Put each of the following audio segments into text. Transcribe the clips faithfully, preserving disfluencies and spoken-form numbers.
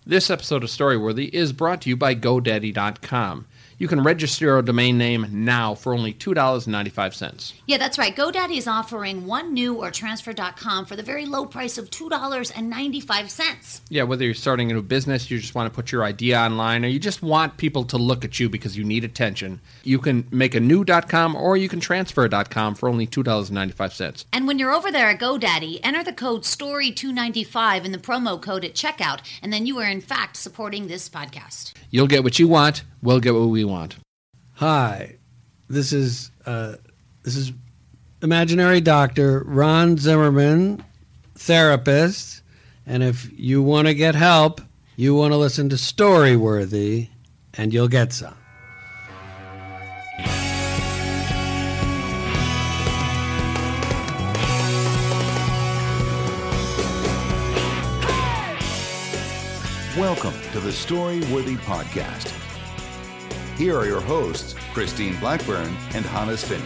This episode of Storyworthy is brought to you by GoDaddy dot com. You can register your domain name now for only two dollars and ninety-five cents. Yeah, that's right. GoDaddy is offering one new or transfer dot com for the very low price of two dollars and ninety-five cents. Yeah, whether you're starting a new business, you just want to put your idea online, or you just want people to look at you because you need attention, you can make a new .com or you can transfer dot com for only two dollars and ninety-five cents. And when you're over there at GoDaddy, enter the code story two ninety-five in the promo code at checkout, and then you are in fact supporting this podcast. You'll get what you want, we'll get what we want. Hi, this is uh, this is imaginary doctor Ron Zimmerman, therapist, and if you want to get help, you want to listen to Storyworthy, and you'll get some. Welcome to the Storyworthy Podcast. Here are your hosts, Christine Blackburn and Hannes Finney.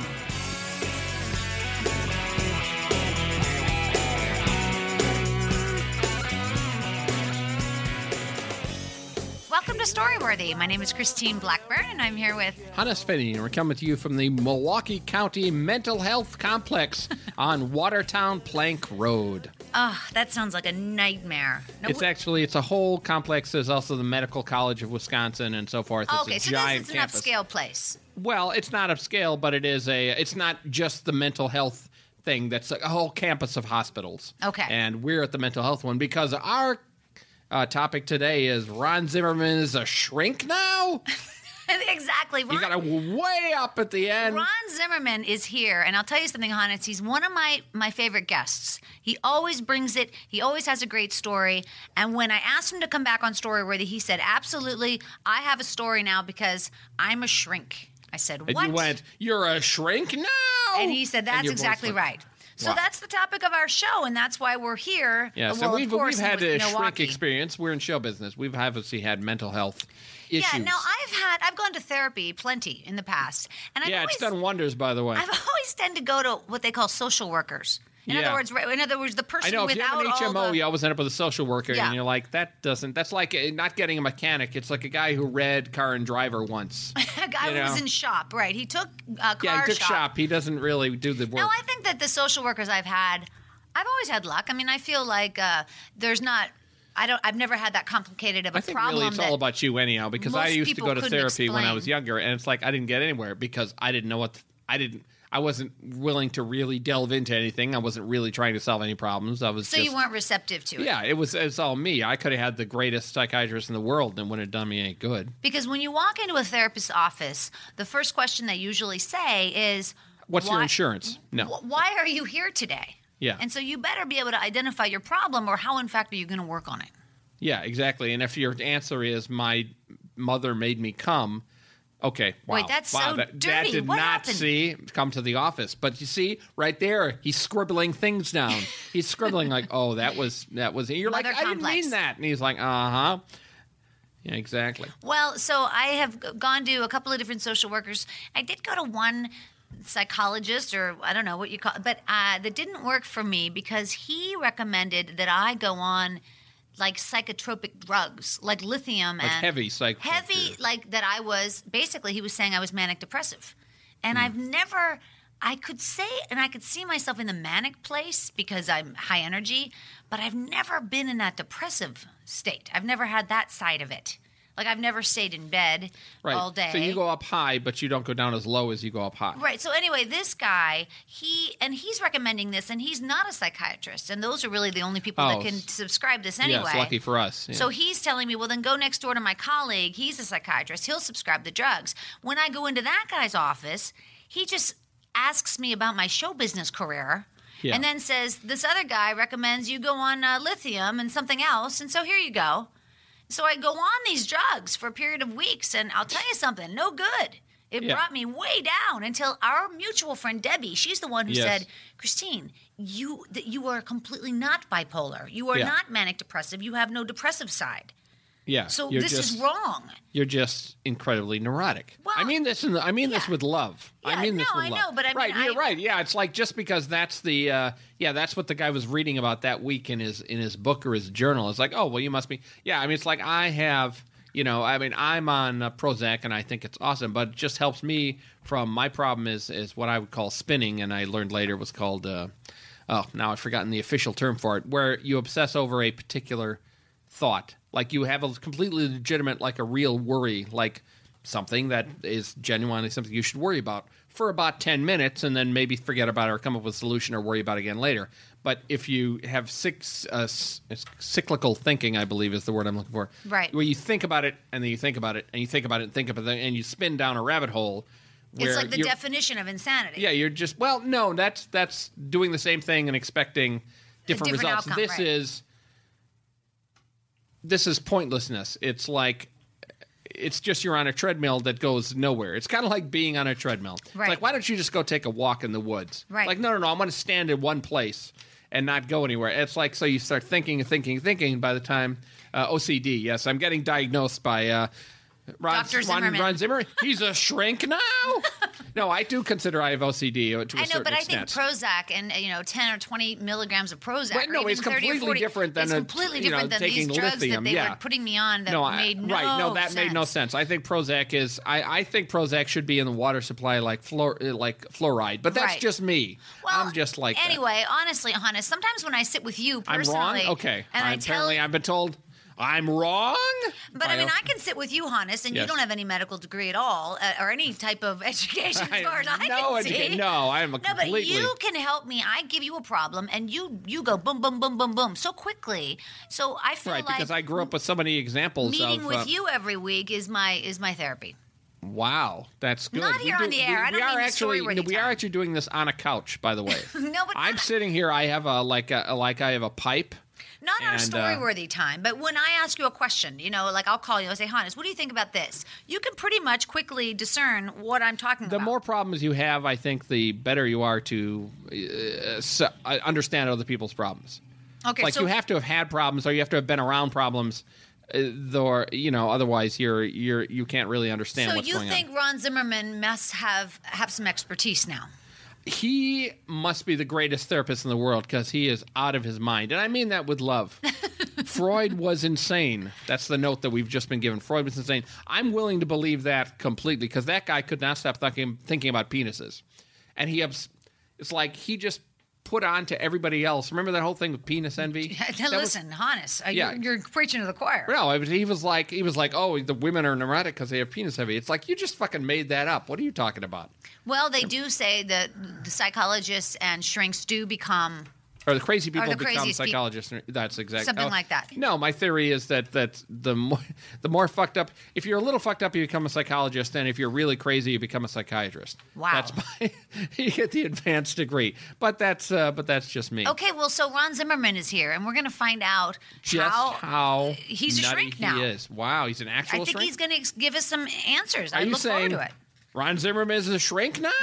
Welcome to Storyworthy. My name is Christine Blackburn, and I'm here with Hannes Finney, and we're coming to you from the Milwaukee County Mental Health Complex on Watertown Plank Road. Oh, that sounds like a nightmare. No, It's actually, it's a whole complex. There's also the Medical College of Wisconsin and so forth. It's okay, a so giant this is an campus. upscale place. Well, it's not upscale, but it is a, it's not just the mental health thing. That's a whole campus of hospitals. Okay. And we're at the mental health one because our uh, topic today is Ron Zimmerman is a shrink now? Exactly. Ron, You got to way up at the end. Ron Zimmerman is here, and I'll tell you something, Hannes. He's one of my, my favorite guests. He always brings it. He always has a great story. And when I asked him to come back on Storyworthy, he said, absolutely, I have a story now because I'm a shrink. I said, what? And you went, you're a shrink now? And he said, And that's your exactly voice went, right. So wow. that's the topic of our show, and that's why we're here. Yeah, well, so of we've, course, we've had with a shrink Milwaukee. experience. We're in show business. We've obviously had mental health issues. Yeah, now I've had, I've gone to therapy plenty in the past. And I've Yeah, always, it's done wonders, by the way. I've always tended to go to what they call social workers. In Yeah. other words, right- in other words, the person I know, if you without have an H M O, all the... you always end up with a social worker, Yeah. and you're like, that doesn't, that's like uh, not getting a mechanic. It's like a guy who read Car and Driver once. a guy you who was know? in shop, right? He took uh, car Yeah, he took shop. He doesn't really do the work. No, I think that the social workers I've had, I've always had luck. I mean, I feel like uh, there's not... I don't. I've never had that complicated of a I think problem. really it's that all about you anyhow, because I most used to people go to couldn't therapy when I explain. was younger, and it's like I didn't get anywhere because I didn't know what, the, I didn't, I wasn't willing to really delve into anything. I wasn't really trying to solve any problems. I was So just, you weren't receptive to it. Yeah, it was, it's all me. I could have had the greatest psychiatrist in the world and wouldn't have done me any good. Because when you walk into a therapist's office, the first question they usually say is, What's your why- insurance? No. wh- Why are you here today? Yeah. And so you better be able to identify your problem, or how, in fact, are you going to work on it? Yeah, exactly. And if your answer is my mother made me come, okay, wow. Wait, that's wow, so that, dirty. That did What not happened? see come to the office. But you see, right there, he's scribbling things down. He's scribbling like, oh, that was that was. You're Mother like, I didn't complex. mean that. And he's like, uh huh. Yeah, exactly. Well, so I have g- gone to a couple of different social workers. I did go to one psychologist, or I don't know what you call it, but uh, that didn't work for me because he recommended that I go on like psychotropic drugs, like lithium Like and heavy psych. heavy, like that I was, basically he was saying I was manic depressive. And I've never, I could say, and I could see myself in the manic place because I'm high energy, but I've never been in that depressive state. I've never had that side of it. Like I've never stayed in bed Right. all day. So you go up high, but you don't go down as low as you go up high. Right. So anyway, this guy, he and he's recommending this, and he's not a psychiatrist, and those are really the only people Oh, that can subscribe this anyway. Yes, lucky for us. Yeah. So he's telling me, well, then go next door to my colleague. He's a psychiatrist. He'll subscribe the drugs. When I go into that guy's office, he just asks me about my show business career. Yeah. And then says, this other guy recommends you go on uh, lithium and something else, and so here you go. So I go on these drugs for a period of weeks, and I'll tell you something, no good. It Yeah. brought me way down until our mutual friend Debbie, she's the one who Yes. said, Christine, you that you are completely not bipolar. You are Yeah. not manic depressive. You have no depressive side. Yeah. So you're this just, is wrong. You're just incredibly neurotic. Well, I mean this. In the, I mean this yeah. with love. Yeah, I mean this no, with I love. know, but I mean, right. You're I- right. Yeah. It's like just because that's the uh, yeah that's what the guy was reading about that week in his in his book or his journal. It's like, oh well, you must be. Yeah. I mean, it's like I have. You know, I mean, I'm on uh, Prozac and I think it's awesome, but it just helps me from my problem is is what I would call spinning, and I learned later was called. Uh, oh, now I've forgotten the official term for it, where you obsess over a particular thought. Like you have a completely legitimate, like a real worry, like something that is genuinely something you should worry about for about ten minutes and then maybe forget about it or come up with a solution or worry about it again later. But if you have six, uh, s- cyclical thinking, I believe is the word I'm looking for. Right. Where you think about it and then you think about it and you think about it and think about it and you spin down a rabbit hole. Where It's like the you're- definition of insanity. Yeah, you're just, well, no, that's that's doing the same thing and expecting different, different results. outcome, this right. is this is pointlessness. It's like it's just you're on a treadmill that goes nowhere. It's kind of like being on a treadmill. It's Right. like, why don't you just go take a walk in the woods? Right. Like, no, no, no, I'm going to stand in one place and not go anywhere. It's like, so you start thinking and thinking and thinking by the time uh, O C D, yes, I'm getting diagnosed by uh, Ron, Doctor Ron, Zimmerman. Ron Zimmer. He's a shrink now. No, I do consider I have O C D to a I know, certain but I extent. think Prozac and uh, you know ten or twenty milligrams of Prozac. But or no, even it's thirty or completely forty, different than it's a- completely you know, different than these taking drugs lithium, that they yeah. were putting me on that no, I, made no right. No, that sense. made no sense. I think Prozac is. I, I think Prozac should be in the water supply like fluor, uh, like fluoride. But that's Right. just me. Well, I'm just like that. anyway. Honestly, honest. Sometimes when I sit with you I'm personally, wrong. Okay. and I, tell, apparently I've been told I'm wrong. but I mean, I can sit with you, honest, and you Yes. don't have any medical degree at all, uh, or any type of education as far as I no, can see. educa- no, I am a No, but completely. you can help me. I give you a problem, and you you go boom, boom, boom, boom, boom so quickly. So I feel right, like because I grew up with so many examples meeting of with uh, you every week is my is my therapy. Wow, that's good. Not We here do- on the air. We, I don't we are mean the actually story-worthy we are time. actually doing this on a couch, by the way. No, but I'm not- sitting here. I have a like a like I have a pipe. Not our And, story uh, worthy time, but when I ask you a question, you know, like I'll call you and say, Hannes, what do you think about this? You can pretty much quickly discern what I'm talking The about. more problems you have, I think, the better you are to uh, so, uh, understand other people's problems. okay, Like so you have to have had problems, or you have to have been around problems, uh, or you know, otherwise you're you're you can't really understand so what's you going think on. Ron Zimmerman must have have some expertise now? He must be the greatest therapist in the world because he is out of his mind, and I mean that with love. Freud was insane. That's the note that we've just been given. Freud was insane. I'm willing to believe that completely because that guy could not stop thinking thinking about penises, and he abs- it's like he just put on to everybody else. Remember that whole thing with penis envy? Now, That was- listen, Hannes, uh, Yeah. you're, you're preaching to the choir. No, I was- he was like, he was like, oh, the women are neurotic because they have penis heavy. It's like you just fucking made that up. What are you talking about? Well, they do say that the psychologists and shrinks do become. Or the crazy people the become craziest peop- psychologists. That's exactly Something like that. No, my theory is that that the more the more fucked up. If you're a little fucked up, you become a psychologist, and if you're really crazy, you become a psychiatrist. Wow. That's my, you get the advanced degree. But that's uh, but that's just me. Okay, well, so Ron Zimmerman is here, and we're going to find out Just how, how he's a nutty shrink he now. is. Wow, he's an actual I think shrink. he's going to give us some answers. Are I you look saying forward to it. Ron Zimmerman is a shrink now?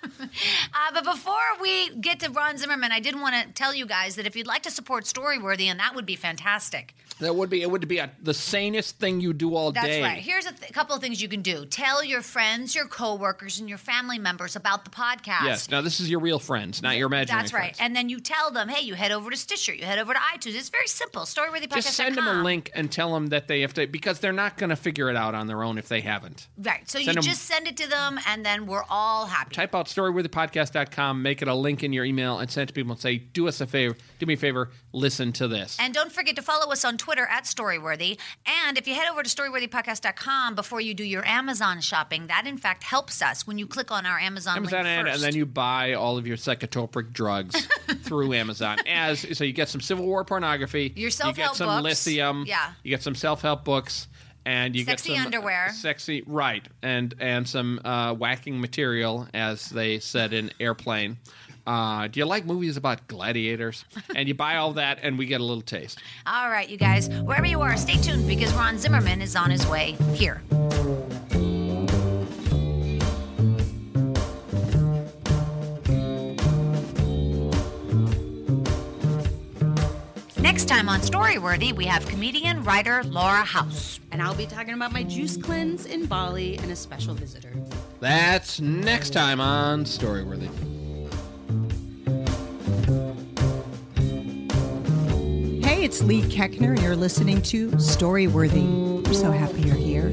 Uh, but before we get to Ron Zimmerman, I did want to tell you guys that if you'd like to support Storyworthy, and that would be fantastic. That would be it. Would be a, the sanest thing you do all That's day. right. Here's a th- couple of things you can do. Tell your friends, your coworkers, and your family members about the podcast. Yes. Now this is your real friends, not your imaginary That's right. friends. And then you tell them, hey, you head over to Stitcher, you head over to iTunes. It's very simple. Storyworthy Podcast dot com. Just send them a link and tell them that they have to, because they're not going to figure it out on their own if they haven't. Right. So Send you 'em- just send it to them, and then we're all happy. Type out storyworthy podcast dot com, make it a link in your email, and send it to people and say, do us a favor, do me a favor, listen to this. And don't forget to follow us on Twitter at Storyworthy. And if you head over to storyworthy podcast dot com before you do your Amazon shopping, that in fact helps us when you click on our Amazon, Amazon link ad, first. and then you buy all of your psychotropic drugs through Amazon. As so, you get some Civil War pornography, Your you self-help get some books. lithium, Yeah. you get some self-help books, and you Sexy get some underwear. sexy right, and and some uh, whacking material, as they said in Airplane. Uh, do you like movies about gladiators? And you buy all that, and we get a little taste. All right, you guys, wherever you are, stay tuned because Ron Zimmerman is on his way here. Next time on Storyworthy, we have comedian, writer Laura House. And I'll be talking about my juice cleanse in Bali and a special visitor. That's next time on Storyworthy. Hey, it's Lee Keckner, and you're listening to Storyworthy. I'm so happy you're here.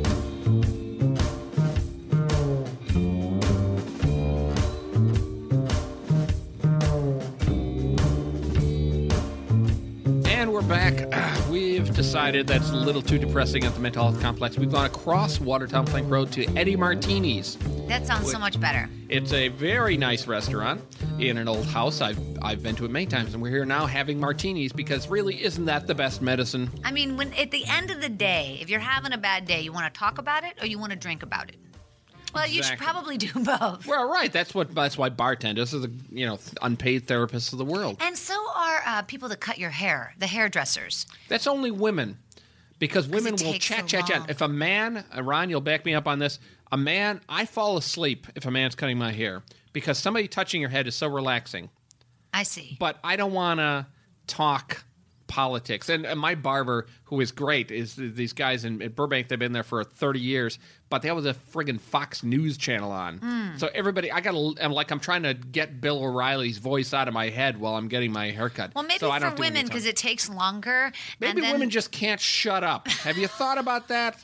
And we're back. Uh, we've decided that's a little too depressing at the mental health complex. We've gone across Watertown Plank Road to Eddie Martini's. That sounds so much better. It's a very nice restaurant in an old house. I've I've been to it many times, and we're here now having martinis because really, isn't that the best medicine? I mean, when at the end of the day, if you're having a bad day, you want to talk about it or you want to drink about it? Well, you should Exactly. probably do both. Well, right. That's what. That's why bartenders are the you know unpaid therapists of the world. And so are uh, people that cut your hair, the hairdressers. That's only women, because women it will takes chat, so chat, chat. long. If a man, uh, Ron, you'll back me up on this. A man, I fall asleep if a man's cutting my hair because somebody touching your head is so relaxing. I see. But I don't want to talk politics. And, and my barber, who is great, is these guys in, in Burbank. They've been there for thirty years, but they have a friggin' Fox News channel on. Mm. So everybody, I got to, I'm like, I'm trying to get Bill O'Reilly's voice out of my head while I'm getting my haircut. Well, maybe so I don't for do any women talk. because it takes longer. Maybe and then, women just can't shut up. Have you thought about that?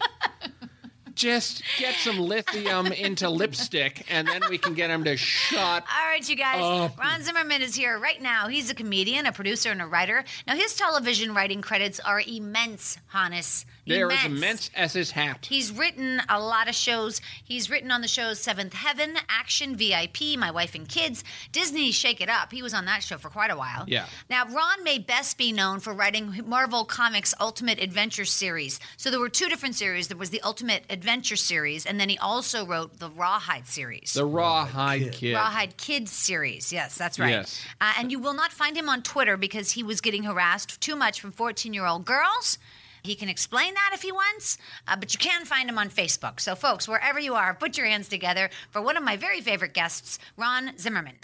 Just get some lithium into lipstick, and then we can get them to shut. All right, you guys. Oh. Ron Zimmerman is here right now. He's a comedian, a producer, and a writer. Now, his television writing credits are immense, Hannes. They're immense. as immense as his hat. He's written a lot of shows. He's written on the shows Seventh Heaven, Action, V I P, My Wife and Kids, Disney Shake It Up. He was on that show for quite a while. Yeah. Now, Ron may best be known for writing Marvel Comics Ultimate Adventure series. So there were two different series. There was the Ultimate Adventure series, and then he also wrote the Rawhide series. The Rawhide Kid. Rawhide Kids series. Yes, that's right. Yes. Uh, and you will not find him on Twitter because he was getting harassed too much from fourteen-year-old girls. He can explain that if he wants, uh, but you can find him on Facebook. So, folks, wherever you are, put your hands together for one of my very favorite guests, Ron Zimmerman.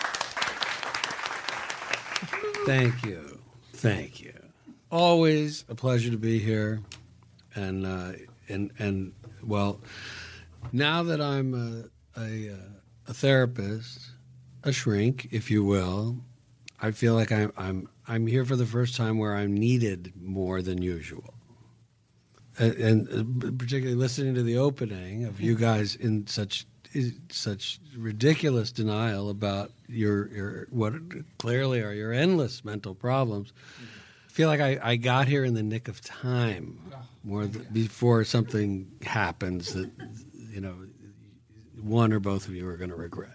Thank you. Thank you. Always a pleasure to be here. And, uh, and, and well, now that I'm a, a, a therapist, a shrink, if you will, I feel like I'm, I'm, I'm here for the first time where I'm needed more than usual. And, and particularly listening to the opening of you guys in such such ridiculous denial about your your what clearly are your endless mental problems. I feel like I, I got here in the nick of time, more th- before something happens that you know one or both of you are going to regret.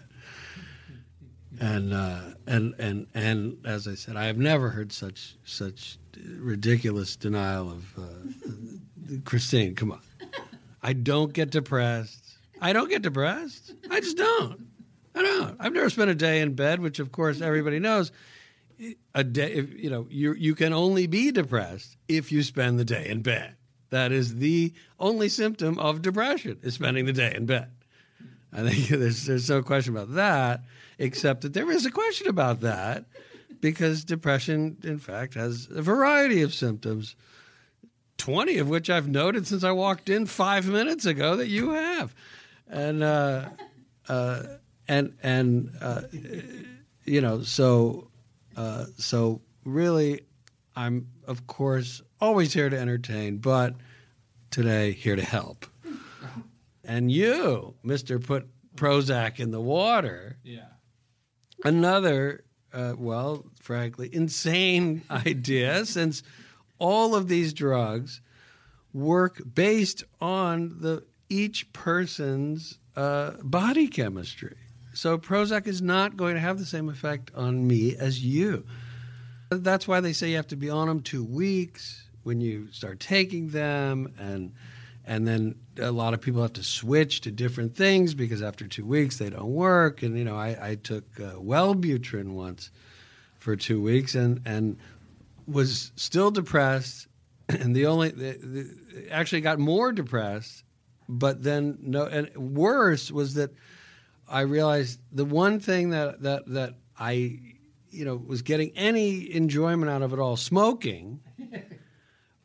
And uh, and and and as I said, I have never heard such such ridiculous denial of uh, Christine. Come on, I don't get depressed. I don't get depressed. I just don't. I don't. I've never spent a day in bed, which of course everybody knows. A day, if, you know, you you can only be depressed if you spend the day in bed. That is the only symptom of depression: is spending the day in bed. I think there's there's no question about that. Except that there is a question about that, because depression, in fact, has a variety of symptoms, twenty of which I've noted since I walked in five minutes ago that you have, and uh, uh, and and uh, you know, so uh, so really, I'm of course always here to entertain, but today here to help. And you, Mister Put Prozac in the water. Yeah. Another, uh, well, frankly, insane idea, since all of these drugs work based on the each person's uh, body chemistry. So Prozac is not going to have the same effect on me as you. That's why they say you have to be on them two weeks when you start taking them, and and then a lot of people have to switch to different things because after two weeks they don't work. And, you know, I, I took uh, Wellbutrin once for two weeks and, and was still depressed. And the only, the, the, actually got more depressed, but then no, and worse was that I realized the one thing that, that, that I, you know, was getting any enjoyment out of it all, smoking,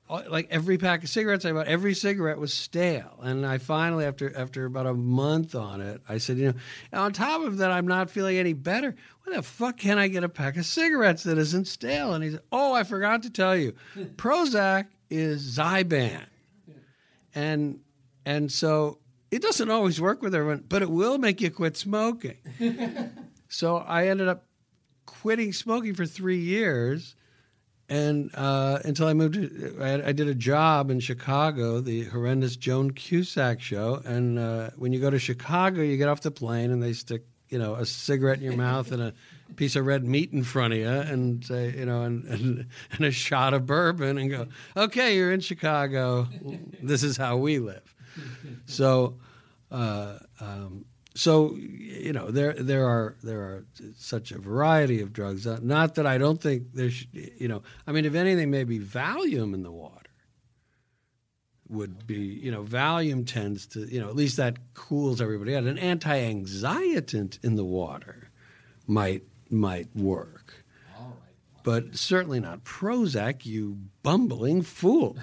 like every pack of cigarettes I bought, every cigarette was stale. And I finally, after after about a month on it, I said, you know, on top of that, I'm not feeling any better. Where the fuck can I get a pack of cigarettes that isn't stale? And he said, oh, I forgot to tell you, Prozac is Zyban. And and so it doesn't always work with everyone, but it will make you quit smoking. So I ended up quitting smoking for three years. And uh, until I moved to, I, I did a job in Chicago, the horrendous Joan Cusack show. And uh, when you go to Chicago, you get off the plane and they stick, you know, a cigarette in your mouth and a piece of red meat in front of you, and say, you know, and, and and a shot of bourbon, and go, okay, you're in Chicago. This is how we live. So, uh, um, so you know, there there are there are such a variety of drugs. Uh, not that I don't think there's, you know, I mean, if anything, maybe Valium in the water would be, you know, Valium tends to, you know, at least that cools everybody out. An anti-anxietant in the water might might work. All right. But certainly not Prozac, you bumbling fool.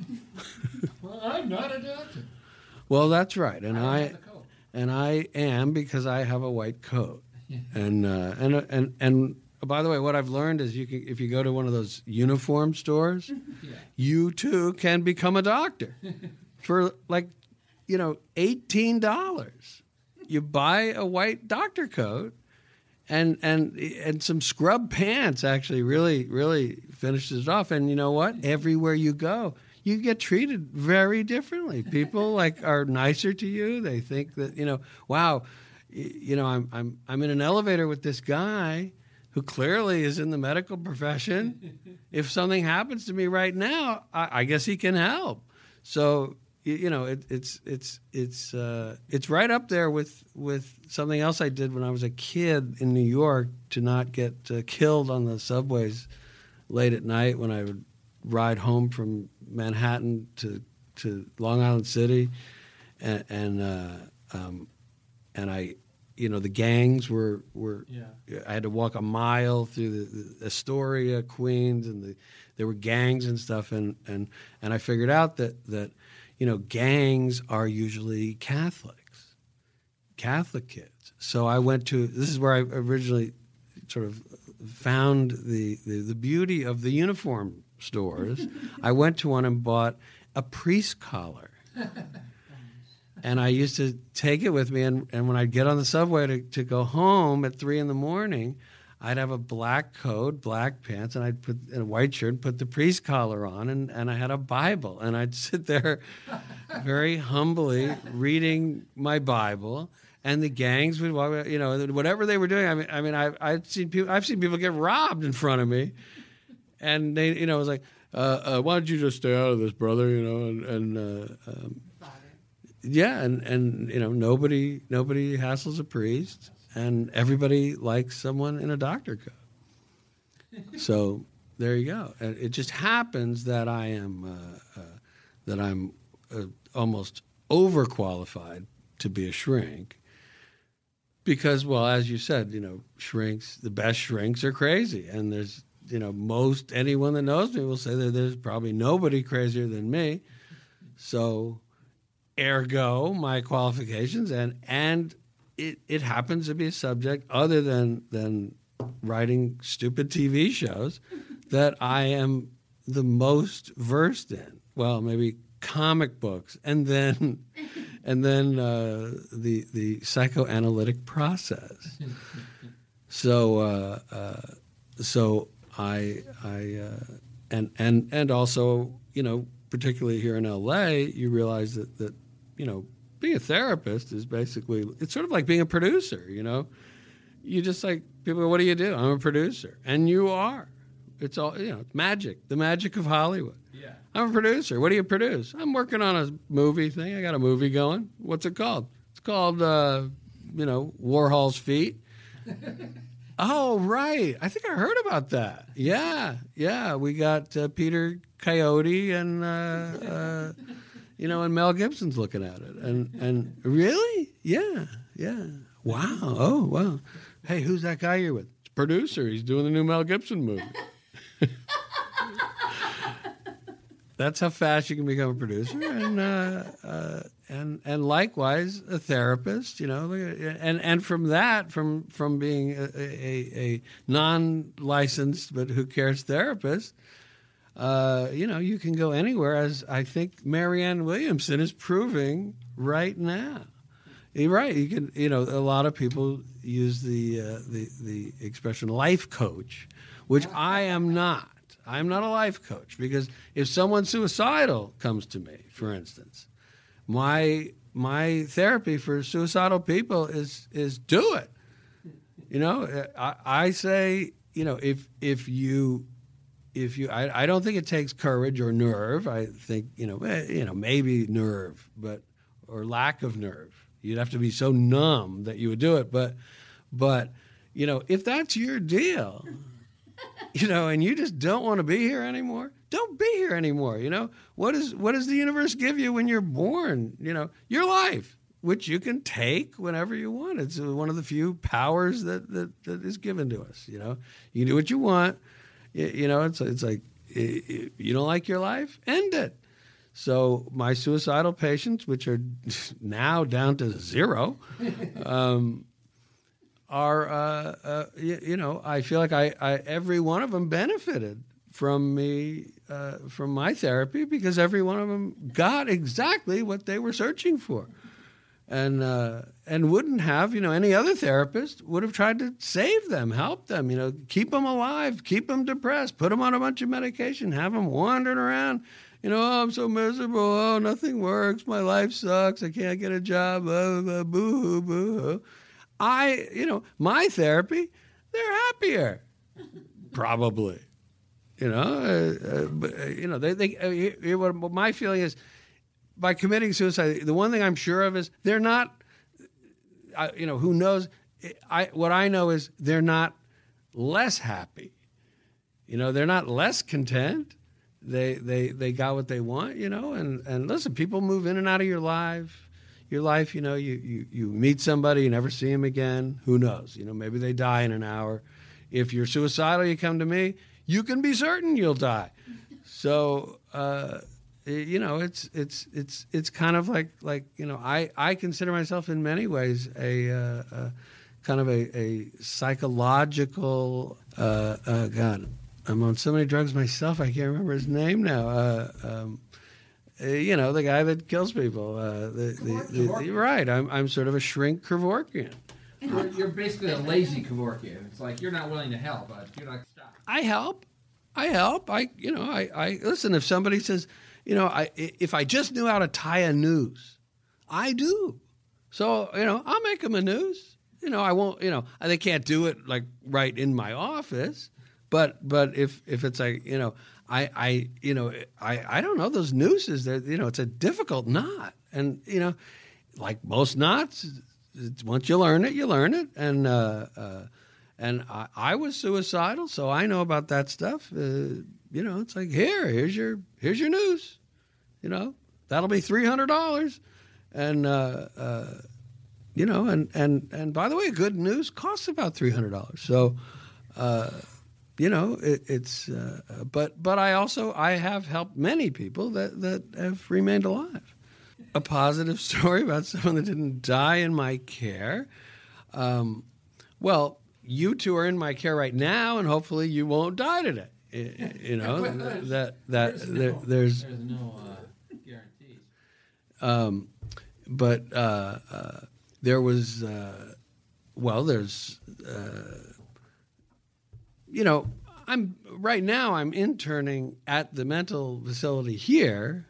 Well, I'm not a doctor. Well, that's right, and I I, have the coat. and I am, because I have a white coat, and uh, and and and. By the way, what I've learned is you can, if you go to one of those uniform stores, Yeah. you too can become a doctor for like, you know, eighteen dollars. You buy a white doctor coat, and and and some scrub pants actually really really finishes it off. And you know what? Everywhere you go, you get treated very differently. People like are nicer to you. They think that, you know, wow, y- you know, I'm I'm I'm in an elevator with this guy who clearly is in the medical profession. If something happens to me right now, I, I guess he can help. So you, you know, it, it's it's it's uh, it's right up there with with something else I did when I was a kid in New York to not get uh, killed on the subways late at night when I would ride home from Manhattan to to Long Island City, and and uh, um, and I. You know, the gangs were, were Yeah. I had to walk a mile through the, the Astoria, Queens, and the, there were gangs and stuff. And, and, and I figured out that, that, you know, gangs are usually Catholics, Catholic kids. So I went to, this is where I originally sort of found the, the, the beauty of the uniform stores. I went to one and bought a priest collar. And I used to take it with me, and, and when I'd get on the subway to, to go home at three in the morning, I'd have a black coat, black pants, and I'd put in a white shirt, and put the priest collar on, and, and I had a Bible. And I'd sit there very humbly reading my Bible, and the gangs would walk, you know, whatever they were doing. I mean, I mean, I've, I've seen people, I've seen people get robbed in front of me, and they, you know, it was like, uh, uh, why don't you just stay out of this, brother? You know, and, and uh, um, yeah, and, and you know, nobody nobody hassles a priest, and everybody likes someone in a doctor coat. So there you go. And it just happens that I am uh, uh, that I'm uh, almost overqualified to be a shrink, because, well, as you said, you know, shrinks, the best shrinks are crazy, and there's, you know, most anyone that knows me will say that there's probably nobody crazier than me. So. Ergo, my qualifications, and and it, it happens to be a subject other than than writing stupid T V shows that I am the most versed in. Well, maybe comic books, and then and then uh, the the psychoanalytic process. So uh, uh, so I I uh, and and and also, you know, particularly here in L A, you realize that that. You know, being a therapist is basically, it's sort of like being a producer, you know. You just like, people go, what do you do? I'm a producer. And you are. It's all, you know, it's magic, the magic of Hollywood. Yeah. I'm a producer. What do you produce? I'm working on a movie thing. I got a movie going. What's it called? It's called, uh, you know, Warhol's Feet. Oh, right. I think I heard about that. Yeah, yeah. We got uh, Peter Coyote and... Uh, uh, You know, and Mel Gibson's looking at it. And and really? Yeah, yeah. Wow. Oh, wow. Hey, who's that guy you're with? It's a producer. He's doing the new Mel Gibson movie. That's how fast you can become a producer, and uh, uh, and and likewise a therapist. You know, and and from that, from from being a, a, a non-licensed but who cares therapist, uh, you know, you can go anywhere. As I think Marianne Williamson is proving right now. You're right. You can. You know, a lot of people use the uh, the the expression life coach, which I am not. I'm not a life coach, because if someone suicidal comes to me, for instance, my my therapy for suicidal people is is do it. You know, I, I say, you know, if if you if you I, I don't think it takes courage or nerve. I think, you know, eh, you know, maybe nerve, but or lack of nerve. You'd have to be so numb that you would do it. But but you know, if that's your deal, you know, and you just don't want to be here anymore, don't be here anymore. You know, what is what does the universe give you when you're born? You know, your life, which you can take whenever you want. It's one of the few powers that that, that is given to us. You know, you can do what you want. You, you know, it's it's like, you don't like your life, end it. So my suicidal patients, which are now down to zero, um, are, uh, uh, you, you know, I feel like I, I every one of them benefited from me, uh, from my therapy, because every one of them got exactly what they were searching for. And uh, and wouldn't have, you know, any other therapist would have tried to save them, help them, you know, keep them alive, keep them depressed, put them on a bunch of medication, have them wandering around, you know, oh, I'm so miserable, oh, nothing works, my life sucks, I can't get a job, oh, oh, boo-hoo, boo-hoo. I, you know, my therapy, they're happier, probably. You know, uh, uh, but, uh, you know, they, they uh, here, what my feeling is, by committing suicide, the one thing I'm sure of is they're not, uh, you know, who knows? I what I know is they're not less happy. You know, they're not less content. They they they got what they want. You know, and and listen, people move in and out of your life. Your life, you know, you, you, you meet somebody, you never see them again. Who knows? You know, maybe they die in an hour. If you're suicidal, you come to me, you can be certain you'll die. So, uh, you know, it's it's it's it's kind of like like you know, I, I consider myself in many ways a, uh, a kind of a, a psychological. Uh, uh, God, I'm on so many drugs myself, I can't remember his name now. Uh, um, Uh, you know, the guy that kills people. Uh, the, the, the, the, right. I'm I'm sort of a shrink Kevorkian. You're, you're basically a lazy Kevorkian. It's like you're not willing to help, but you're not stop. I help. I help. I you know I, I listen. If somebody says, you know, I if I just knew how to tie a noose, I do. So you know, I'll make them a noose. You know, I won't. You know, they can't do it like right in my office. But but if if it's like, you know. I, I, you know, I, I don't know, those nooses, they're, you know, it's a difficult knot. And, you know, like most knots, it's, once you learn it, you learn it. And, uh, uh, and I, I was suicidal, so I know about that stuff. Uh, you know, it's like, here, here's your, here's your noose. You know, that'll be three hundred dollars. And, uh, uh, you know, and, and, and by the way, good noose costs about three hundred dollars. So, uh, You know, it, it's, uh, but but I also, I have helped many people that, that have remained alive. A positive story about someone that didn't die in my care. Um, well, you two are in my care right now, and hopefully you won't die today. You know, that, that, there's there, no, there's, there's no uh, guarantees. Um, but uh, uh, there was, uh, well, there's, uh, you know, I'm right now I'm interning at the mental facility here,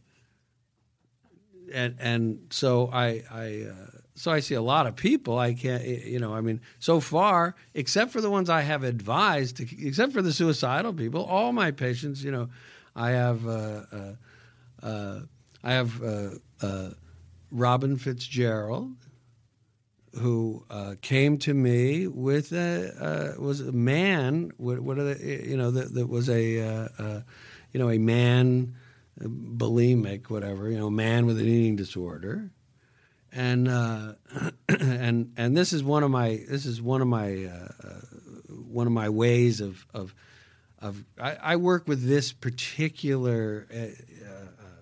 and and so I I uh, so I see a lot of people. I can't, you know, I mean, so far, except for the ones I have advised, to, except for the suicidal people, all my patients, you know, I have uh, uh, uh, I have uh, uh, Robin Fitzgerald, who uh, came to me with a uh, was a man. What, what are they, you know that, that was a uh, uh, you know a man uh, bulimic, whatever, you know, man with an eating disorder, and uh, and and this is one of my this is one of my uh, uh, one of my ways of of of I, I work with this particular. Uh, uh,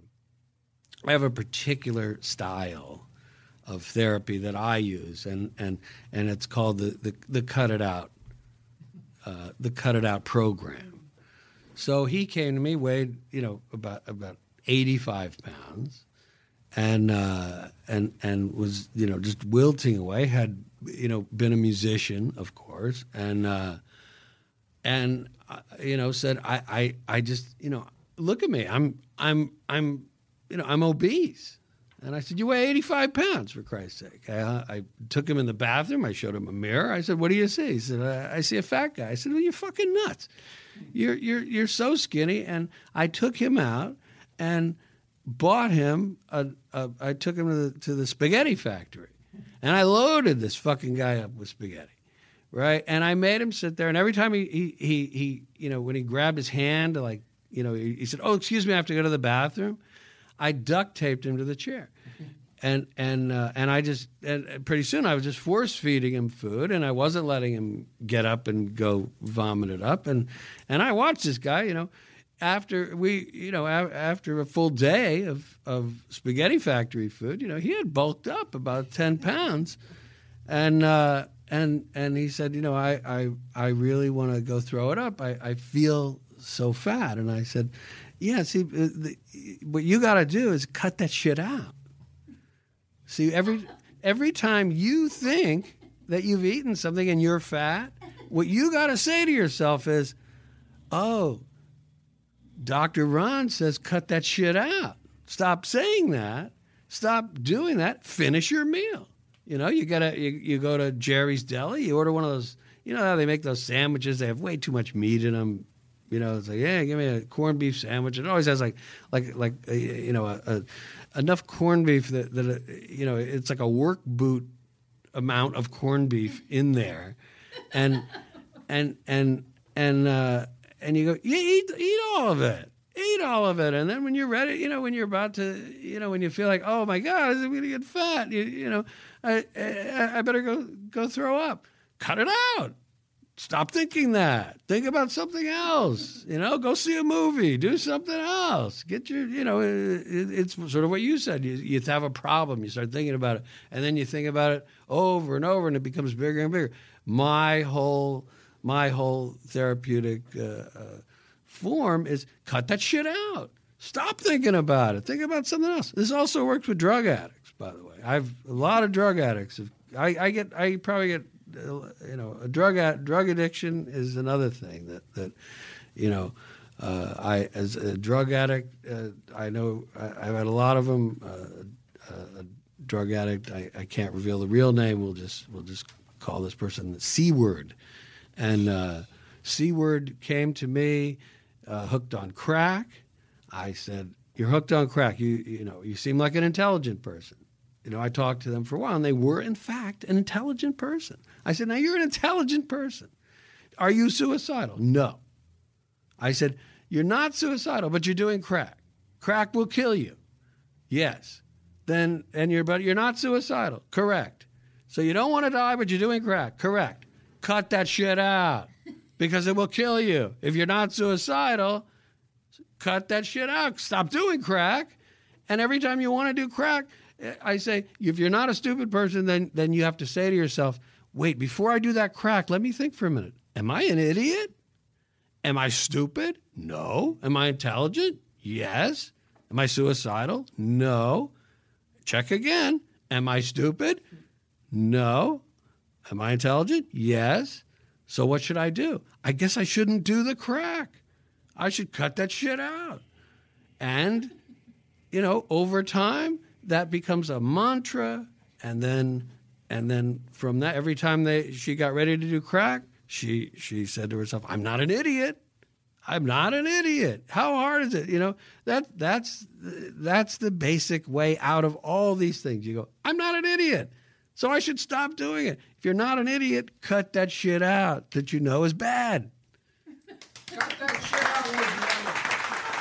I have a particular style of therapy that I use, and and and it's called the the, the Cut It Out, uh, the Cut It Out program. So he came to me, weighed you know about about eighty-five pounds, and uh, and and was you know just wilting away. Had you know been a musician, of course, and uh, and uh, you know said I, I I just you know look at me, I'm I'm I'm you know I'm obese. And I said, you weigh eighty-five pounds, for Christ's sake. I, I took him in the bathroom. I showed him a mirror. I said, what do you see? He said, I, I see a fat guy. I said, well, you're fucking nuts. You're, you're, you're so skinny. And I took him out and bought him, a, a, I took him to the, to the spaghetti factory. And I loaded this fucking guy up with spaghetti, right? And I made him sit there. And every time he, he, he, he you know, when he grabbed his hand, to like, you know, he, he said, oh, excuse me, I have to go to the bathroom. I duct taped him to the chair. And and uh, and I just and pretty soon I was just force feeding him food, and I wasn't letting him get up and go vomit it up. And and I watched this guy, you know, after we, you know, a- after a full day of, of spaghetti factory food, you know, he had bulked up about ten pounds, and uh, and and he said, you know, I I, I really want to go throw it up. I, I feel so fat, and I said, yeah, see, the, what you got to do is cut that shit out. See, every every time you think that you've eaten something and you're fat, what you got to say to yourself is, oh, Doctor Ron says cut that shit out. Stop saying that. Stop doing that. Finish your meal. You know, you gotta you, you go to Jerry's Deli, you order one of those, you know how they make those sandwiches, they have way too much meat in them. You know, it's like, yeah, give me a corned beef sandwich. It always has like, like, like, a, you know, a, a, enough corned beef that, that uh, you know, it's like a work boot amount of corned beef in there, and and and and uh, and you go, you eat eat all of it, eat all of it, and then when you're ready, you know, when you're about to, you know, when you feel like, oh my God, I'm gonna get fat, you, you know, I, I I better go go throw up, cut it out. Stop thinking that. Think about something else. You know, go see a movie. Do something else. Get your, you know, it, it's sort of what you said. You, you have a problem. You start thinking about it. And then you think about it over and over, and it becomes bigger and bigger. My whole, my whole therapeutic uh, uh, form is cut that shit out. Stop thinking about it. Think about something else. This also works with drug addicts, by the way. I've a lot of drug addicts. I, I get, I probably get, you know, a drug ad, drug addiction is another thing that, that you know, uh, I as a drug addict, uh, I know I, I've had a lot of them. Uh, uh, a drug addict, I, I can't reveal the real name. We'll just we'll just call this person the C word, and uh, C word came to me, uh, hooked on crack. I said, "You're hooked on crack. You you know, you seem like an intelligent person." You know, I talked to them for a while, and they were, in fact, an intelligent person. I said, now, you're an intelligent person. Are you suicidal? No. I said, you're not suicidal, but you're doing crack. Crack will kill you. Yes. Then, and you're, but you're not suicidal. Correct. So you don't want to die, but you're doing crack. Correct. Cut that shit out because it will kill you. If you're not suicidal, cut that shit out. Stop doing crack. And every time you want to do crack, I say, if you're not a stupid person, then then you have to say to yourself, wait, before I do that crack, let me think for a minute. Am I an idiot? Am I stupid? No. Am I intelligent? Yes. Am I suicidal? No. Check again. Am I stupid? No. Am I intelligent? Yes. So what should I do? I guess I shouldn't do the crack. I should cut that shit out. And, you know, over time, that becomes a mantra, and then and then from that, every time they she got ready to do crack, she she said to herself, I'm not an idiot. I'm not an idiot. How hard is it? You know, that that's that's the basic way out of all these things. You go, I'm not an idiot, so I should stop doing it. If you're not an idiot, cut that shit out that you know is bad. Cut that shit out. Wait a minute.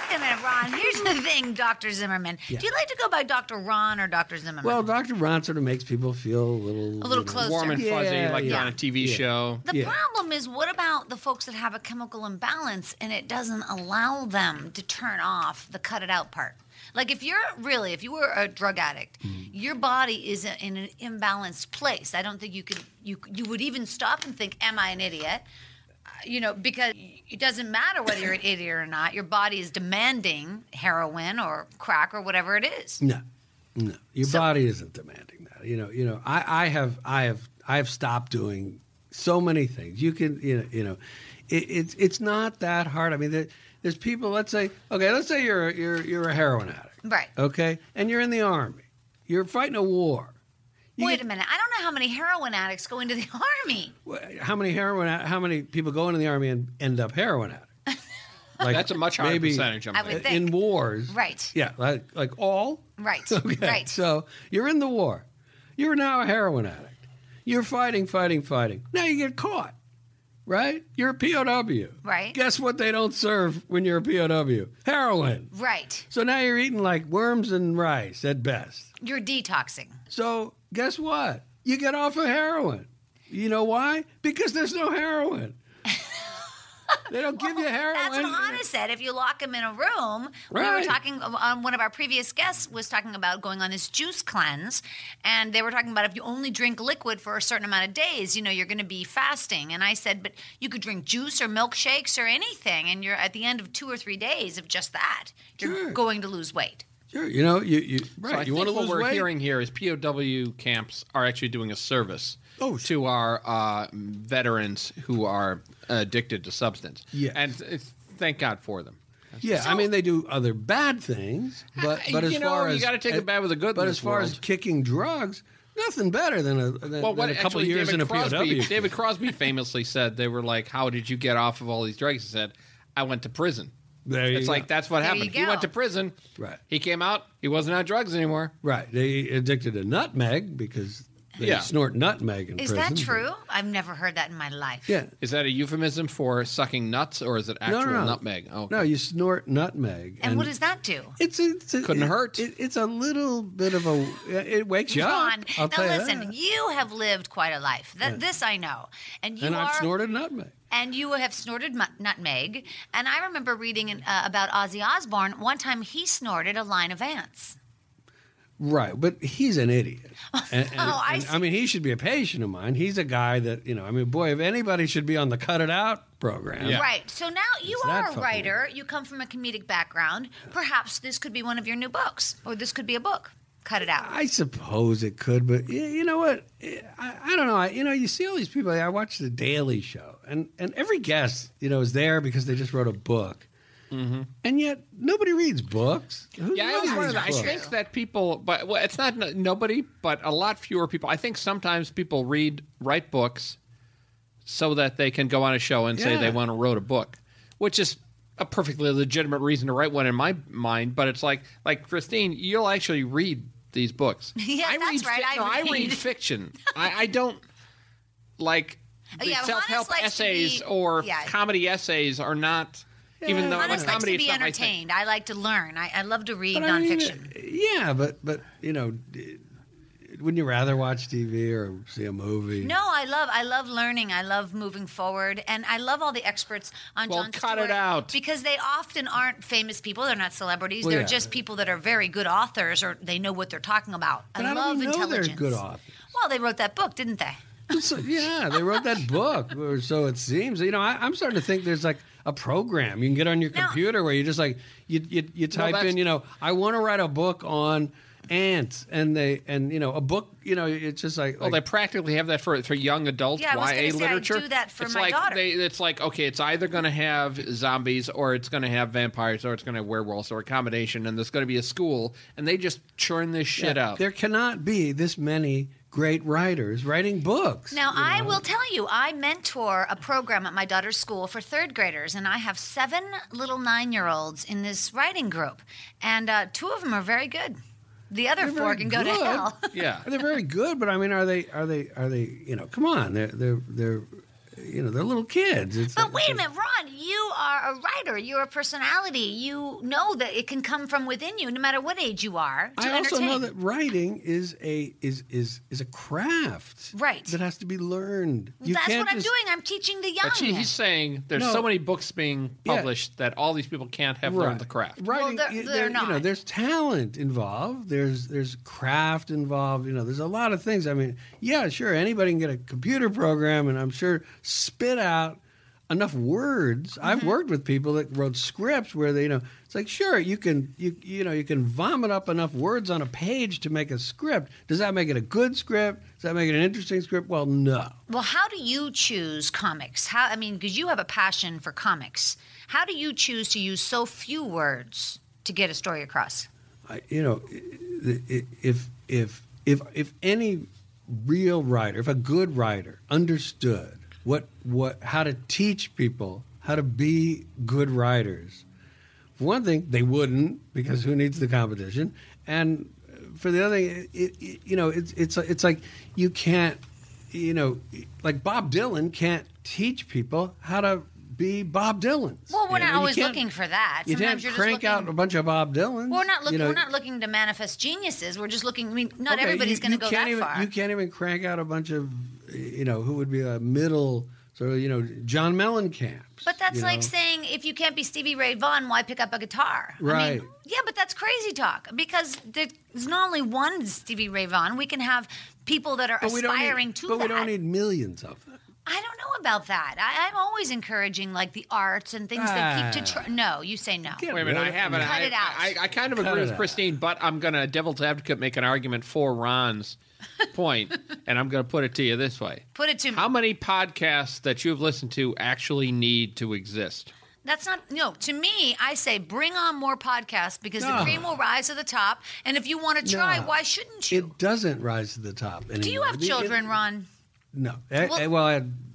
Ron, here's the thing, Doctor Zimmerman. Yeah. Do you like to go by Doctor Ron or Doctor Zimmerman? Well, Doctor Ron sort of makes people feel a little, A little you know, closer. Warm and fuzzy, Yeah, like yeah. on a T V Yeah. show. The Yeah. problem is, what about the folks that have a chemical imbalance and it doesn't allow them to turn off the cut it out part? Like if you're really, if you were a drug addict, Mm. your body is in an imbalanced place. I don't think you could, you you would even stop and think, "Am I an idiot?" Uh, You know, because it doesn't matter whether you're an idiot or not. Your body is demanding heroin or crack or whatever it is. No, no, your So- body isn't demanding that. You know, you know. I, I have, I have, I have stopped doing so many things. You can, you know, you know, it, it's it's not that hard. I mean, there, there's people. Let's say, okay, let's say you're you're you're a heroin addict, Right. okay, and you're in the army. You're fighting a war. You Wait get- a minute. I don't know how many heroin addicts go into the army. How many heroin? How many people go into the army and end up heroin addicts? Like That's a much higher maybe percentage. I'm I would thinking. think. in wars, Right. Yeah, like like all. Right. Okay. Right. So you're in the war. You're now a heroin addict. You're fighting, fighting, fighting. Now you get caught. Right? You're a P O W. Right. Guess what they don't serve when you're a P O W? Heroin. Right. So now you're eating like worms and rice at best. You're detoxing. So guess what? You get off of heroin. You know why? Because there's no heroin. They don't give you heroin. That's what Hannah said. If you lock him in a room, we were Right. talking. Um, one of our previous guests was talking about going on this juice cleanse, and they were talking about if you only drink liquid for a certain amount of days, you know, you're going to be fasting. And I said, but you could drink juice or milkshakes or anything, and you're at the end of two or three days of just that, you're Sure. going to lose weight. Sure, you know, you, you right. So I you think want to what lose we're weight? hearing here is P O W camps are actually doing a service Oh, to our uh, veterans who are addicted to substance. Yes. And it's, thank God for them. Yeah, I mean they do other bad things, but but as You know, far you as gotta take the bad with the good in But this as far as world. kicking drugs, nothing better than a than, Well, what than a couple actually of years David in a Crosby, P O W. David Crosby famously said, they were like, "How did you get off of all these drugs?" He said, "I went to prison." There you It's go. like that's what There happened. you He go. went to prison. Right. He came out. He wasn't on drugs anymore. Right. They addicted to nutmeg because they Yeah. snort nutmeg in Is prison. that true? I've never heard that in my life. Yeah. Is that a euphemism for sucking nuts, or is it actual no, no, no. nutmeg? Oh, No, you snort nutmeg. And, what does that do? It's a, it's a, Couldn't it- hurt. It, it's a little bit of a. It wakes you Ron, up. I'll now tell you listen, that. you have lived quite a life. That, This I know. And you And are I've snorted nutmeg. and you have snorted mu- nutmeg. And I remember reading uh, about Ozzy Osbourne. One time he snorted a line of ants. Right, but he's an idiot. And, and- Oh, I and, see. I mean, he should be a patient of mine. He's a guy that, you know, I mean, boy, if anybody should be on the Cut It Out program. Yeah. Right. So now you It's that are a fucking writer. You come from a comedic background. Perhaps this could be one of your new books, or this could be a book. Cut it out. I suppose it could, but y- you know what? I, I don't know. I, you know, you see all these people. I watch The Daily Show, and, and every guest, you know, is there because they just wrote a book. Mm-hmm. And yet, nobody reads books. Who Yeah, I, nobody was one of reads the- I books? think that people, but well, it's not n- nobody, but a lot fewer people. I think sometimes people read, write books so that they can go on a show and say Yeah. they want to write a book, which is a perfectly legitimate reason to write one in my mind. But it's like, like Christine, you'll actually read these books. Yes, I that's read right, I no, I read. read fiction. I, I don't like the Yeah, Hannes self-help likes to essays be- or yeah. comedy essays are not. Even though Hannes with likes comedy to be stuff, I think- entertained. I, like to learn. I, I love to read But I mean, nonfiction. yeah, but but you know, d- wouldn't you rather watch T V or see a movie? No, I love I love learning. I love moving forward, and I love all the experts on Well, Jon cut Stewart it out. because they often aren't famous people. They're not celebrities. Well, they're yeah. just people that are very good authors, or they know what they're talking about. But I, I don't love even know they're intelligence. good authors. Well, they wrote that book, didn't they? So, yeah, they wrote that book, or so it seems. You know, I, I'm starting to think there's like a program you can get on your Now- computer where you just like you you, you type that's- in, you know, I want to write a book on ants, and they and you know a book, you know, it's just like, Well, like they practically have that for for young adult Yeah, I was Y A gonna say, I literature. do that for it's my like daughter. They, it's like okay, it's either going to have zombies or it's going to have vampires or it's going to have werewolves or a combination, and there's going to be a school, and they just churn this shit yeah, out. there cannot be this many great writers writing books. Now, you I know? will tell you, I mentor a program at my daughter's school for third graders, and I have seven little nine-year-olds in this writing group, and uh, two of them are very good. The other They're four very can go to good. hell. yeah, They're very good, but I mean, are they? Are they? Are they? You know, come on, they're they're they're. you know, they're little kids. It's But like- wait a minute, Ron, you are a writer. You're a personality. You know that it can come from within you, no matter what age you are, to I also entertain. know that writing is a is is is a craft, Right. That has to be learned. You That's can't what I'm just- doing. I'm teaching the young. But she, he's saying there's No. so many books being Yeah. published that all these people can't have learned the craft. Writing, they're- you- they're there- You know, not. there's talent involved. There's there's craft involved. You know, there's a lot of things. I mean, yeah, sure, anybody can get a computer program, and I'm sure spit out enough words. Mm-hmm. I've worked with people that wrote scripts where they, you know, it's like, sure, you can, you you know, you can vomit up enough words on a page to make a script. Does that make it a good script? Does that make it an interesting script? Well, no. Well, how do you choose comics? How I mean, because you have a passion for comics. How do you choose to use so few words to get a story across? I, you know, i- i- if if if if any real writer, if a good writer understood what what how to teach people how to be good writers, for one thing, they wouldn't, because who needs the competition? And for the other thing, it, it, you know, it's it's it's like you can't, you know, like Bob Dylan can't teach people how to be Bob Dylans. Well, we're You not know, you always can't- looking for that. You Sometimes can't you're just crank looking- out a bunch of Bob Dylans. We're not looking. you know. We're not looking to manifest geniuses. We're just looking. I mean, not Okay, everybody's you- going to you go can't that even, far. You can't even crank out a bunch of, you know, who would be a middle sort of, you know, John Mellencamp. But that's you like know? saying if you can't be Stevie Ray Vaughan, why pick up a guitar? I Right. mean, yeah, but that's crazy talk because there's not only one Stevie Ray Vaughan. We can have people that are But we don't aspiring need, to But that. we don't need millions of them. I don't know about that. I, I'm always encouraging like the arts and things that keep to. Tr- no, you say no. Get Wait a minute, I rid of- haven't. Cut I, it out. I, I kind of Cut agree it with out. Christine, but I'm going to devil's advocate make an argument for Ron's point, and I'm going to put it to you this way. Put it to me. How many podcasts that you've listened to actually need to exist? That's not no. To me, I say bring on more podcasts because the No. cream will rise to the top. And if you want to try, No. why shouldn't you? It doesn't rise to the top anymore. Do you have The- children, it- Ron? No. Eh, Well- eh, Well, I had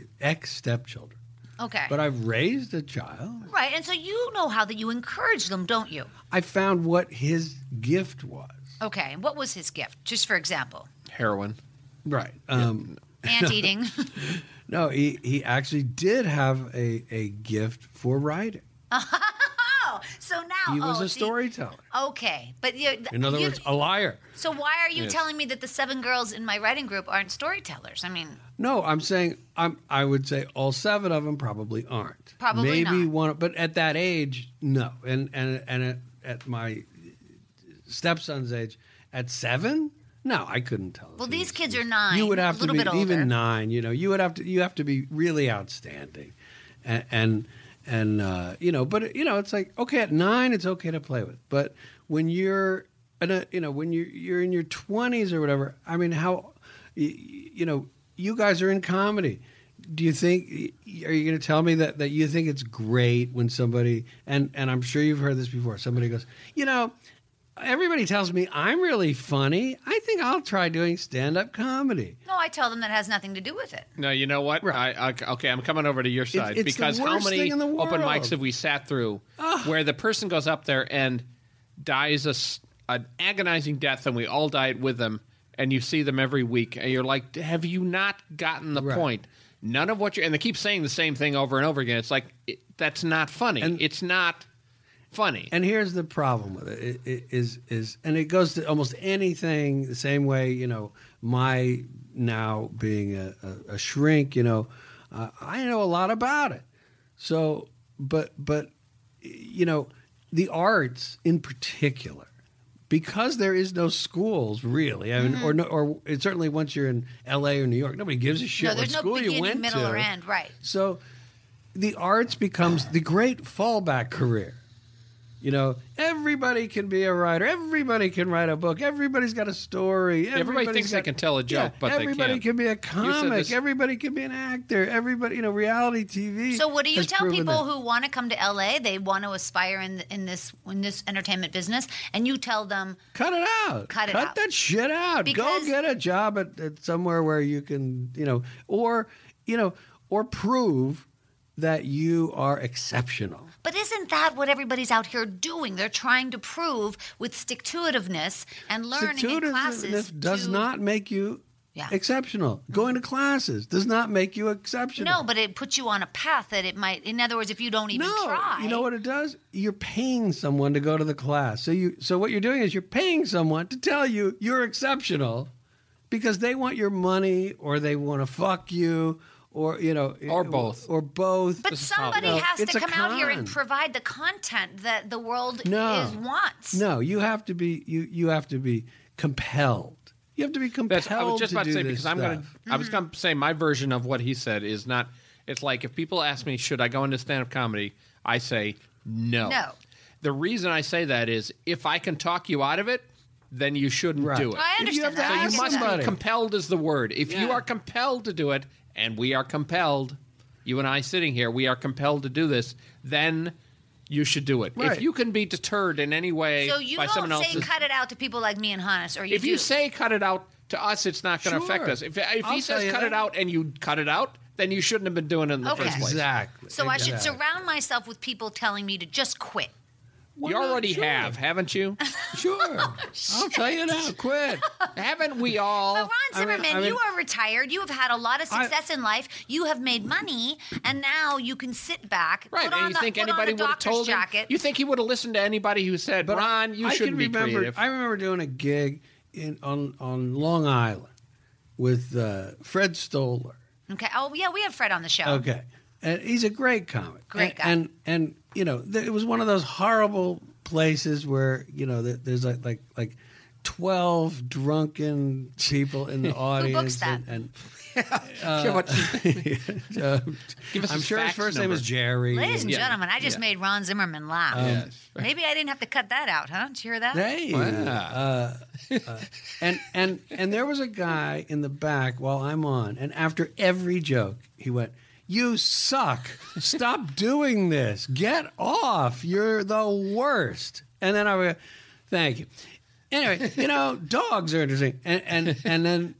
ex stepchildren, Okay. but I've raised a child. Right, and so you know how that you encourage them, don't you? I found what his gift was. Okay, what was his gift? Just for example, Heroin. Right. Um, anteating. no, he, he actually did have a, a gift for writing. Oh, so now He was oh, a see- storyteller. Okay, but you, In other you- words, a liar. so why are you Yes. telling me that the seven girls in my writing group aren't storytellers? I mean, No, I'm saying I'm. I would say all seven of them probably aren't. Probably maybe not. one, but at that age, no. And and and at, at my stepson's age, at seven, no, I couldn't tell. well, if he these was- kids are nine. You would a have to little be bit older. even nine. You know, you would have to. You have to be really outstanding, and and, and uh, you know. But you know, it's like okay, at nine, it's okay to play with. But when you're, in a, you know, when you're you're in your twenties or whatever, I mean, how, you, you know, you guys are in comedy. Do you think? Are you going to tell me that, that you think it's great when somebody and and I'm sure you've heard this before? Somebody goes, you know, everybody tells me I'm really funny. I think I'll try doing stand up comedy. No, I tell them that has nothing to do with it. No, you know what? Right. I, I, okay, I'm coming over to your side it's the because how worst many thing in the open world. mics have we sat through where the person goes up there and dies a, s- an agonizing death, and we all die with them, and you see them every week, and you're like, have you not gotten the Right. point? None of what you and they keep saying the same thing over and over again. It's like it, that's not funny. And- it's not funny. And here's the problem with it, it, it is is and it goes to almost anything the same way. You know, my now being a, a, a shrink, you know, uh, I know a lot about it. So, but but you know, the arts in particular, because there is no schools really. I mean, Mm-hmm. or no, or it's certainly once you're in L A or New York, nobody gives a shit no, what there's no school you beginning, went middle, to. or end. Right. So the arts becomes the great fallback career. You know, everybody can be a writer. Everybody can write a book. Everybody's got a story. Everybody Everybody's thinks they got- can tell a joke, Yeah, but they everybody can't. can be a said comic. this- Everybody can be an actor. Everybody, you know, reality T V. So, what do you has tell proven people that. who want to come to L A? They want to aspire in in this in this entertainment business, and you tell them, Cut it out. Cut it Cut out. that shit out. Because- Go get a job at, at somewhere where you can, you know, or you know, or prove that you are exceptional. but isn't that what everybody's out here doing? They're trying to prove with stick-to-itiveness and learning in classes. Stick-to-itiveness does to- not make you Yeah. exceptional. Going to classes does not make you exceptional. No, but it puts you on a path that it might. In other words, if you don't even no, try, you know what it does? You're paying someone to go to the class. So you, so what you're doing is you're paying someone to tell you you're exceptional, because they want your money, or they want to fuck you, or you know, Or both. or both. But somebody No, has it's to a come out here and con. provide the content that the world No. is wants. No, you have to be you you have to be compelled. You have to be compelled. That's, I was just to about to do say, this because I'm going to, stuff. I was going to say my version of what he said is not, it's like if people ask me, should I go into stand-up comedy? I say, no. No. The reason I say that is if I can talk you out of it, then you shouldn't Right. do it. I If you have understand to that. So I you ask get must that. somebody. be compelled is the word. If you Yeah. are compelled to do it, and we are compelled, you and I sitting here, we are compelled to do this, then you should do it. Right. If you can be deterred in any way So you by someone don't say else's... cut it out to people like me and Hannes, or you if do. you say cut it out, to us it's not going to Sure. affect us. If, if I'll he tell says you cut that. it out and you cut it out, then you shouldn't have been doing it in the Okay. first place. Exactly. so I should Exactly. surround myself with people telling me to just quit. Why You not? already Sure. have, haven't you? Sure. I'll tell you now. Quit. Haven't we all? But Ron I mean- Zimmerman, I mean- you are retired. You have had a lot of I- success in life. You have made money, and now you can sit back. Right, put on and you the, think put on anybody the would have doctor's told him? jacket. You think he would have listened to anybody who said, But Ron, you I shouldn't can be remember, creative? I remember doing a gig in on on Long Island with uh, Fred Stoller. Okay. Oh yeah, we had Fred on the show. Okay, and he's a great comic. Great and, guy. And and you know, th- it was one of those horrible places where you know th- there's like like like twelve drunken people in the audience, that? and, Yeah, what- and uh, Give us I'm his sure his fax first name number. was Jerry. Ladies and Yeah. gentlemen, I just Yeah. made Ron Zimmerman laugh. Yes. Maybe I didn't have to cut that out, huh? Did you hear that? Hey, Wow. uh, uh, and and and there was a guy in the back while I'm on, and after every joke, he went, "You suck! Stop doing this! Get off! You're the worst!" And then I would, go, "Thank you." Anyway, you know, dogs are interesting, and and and then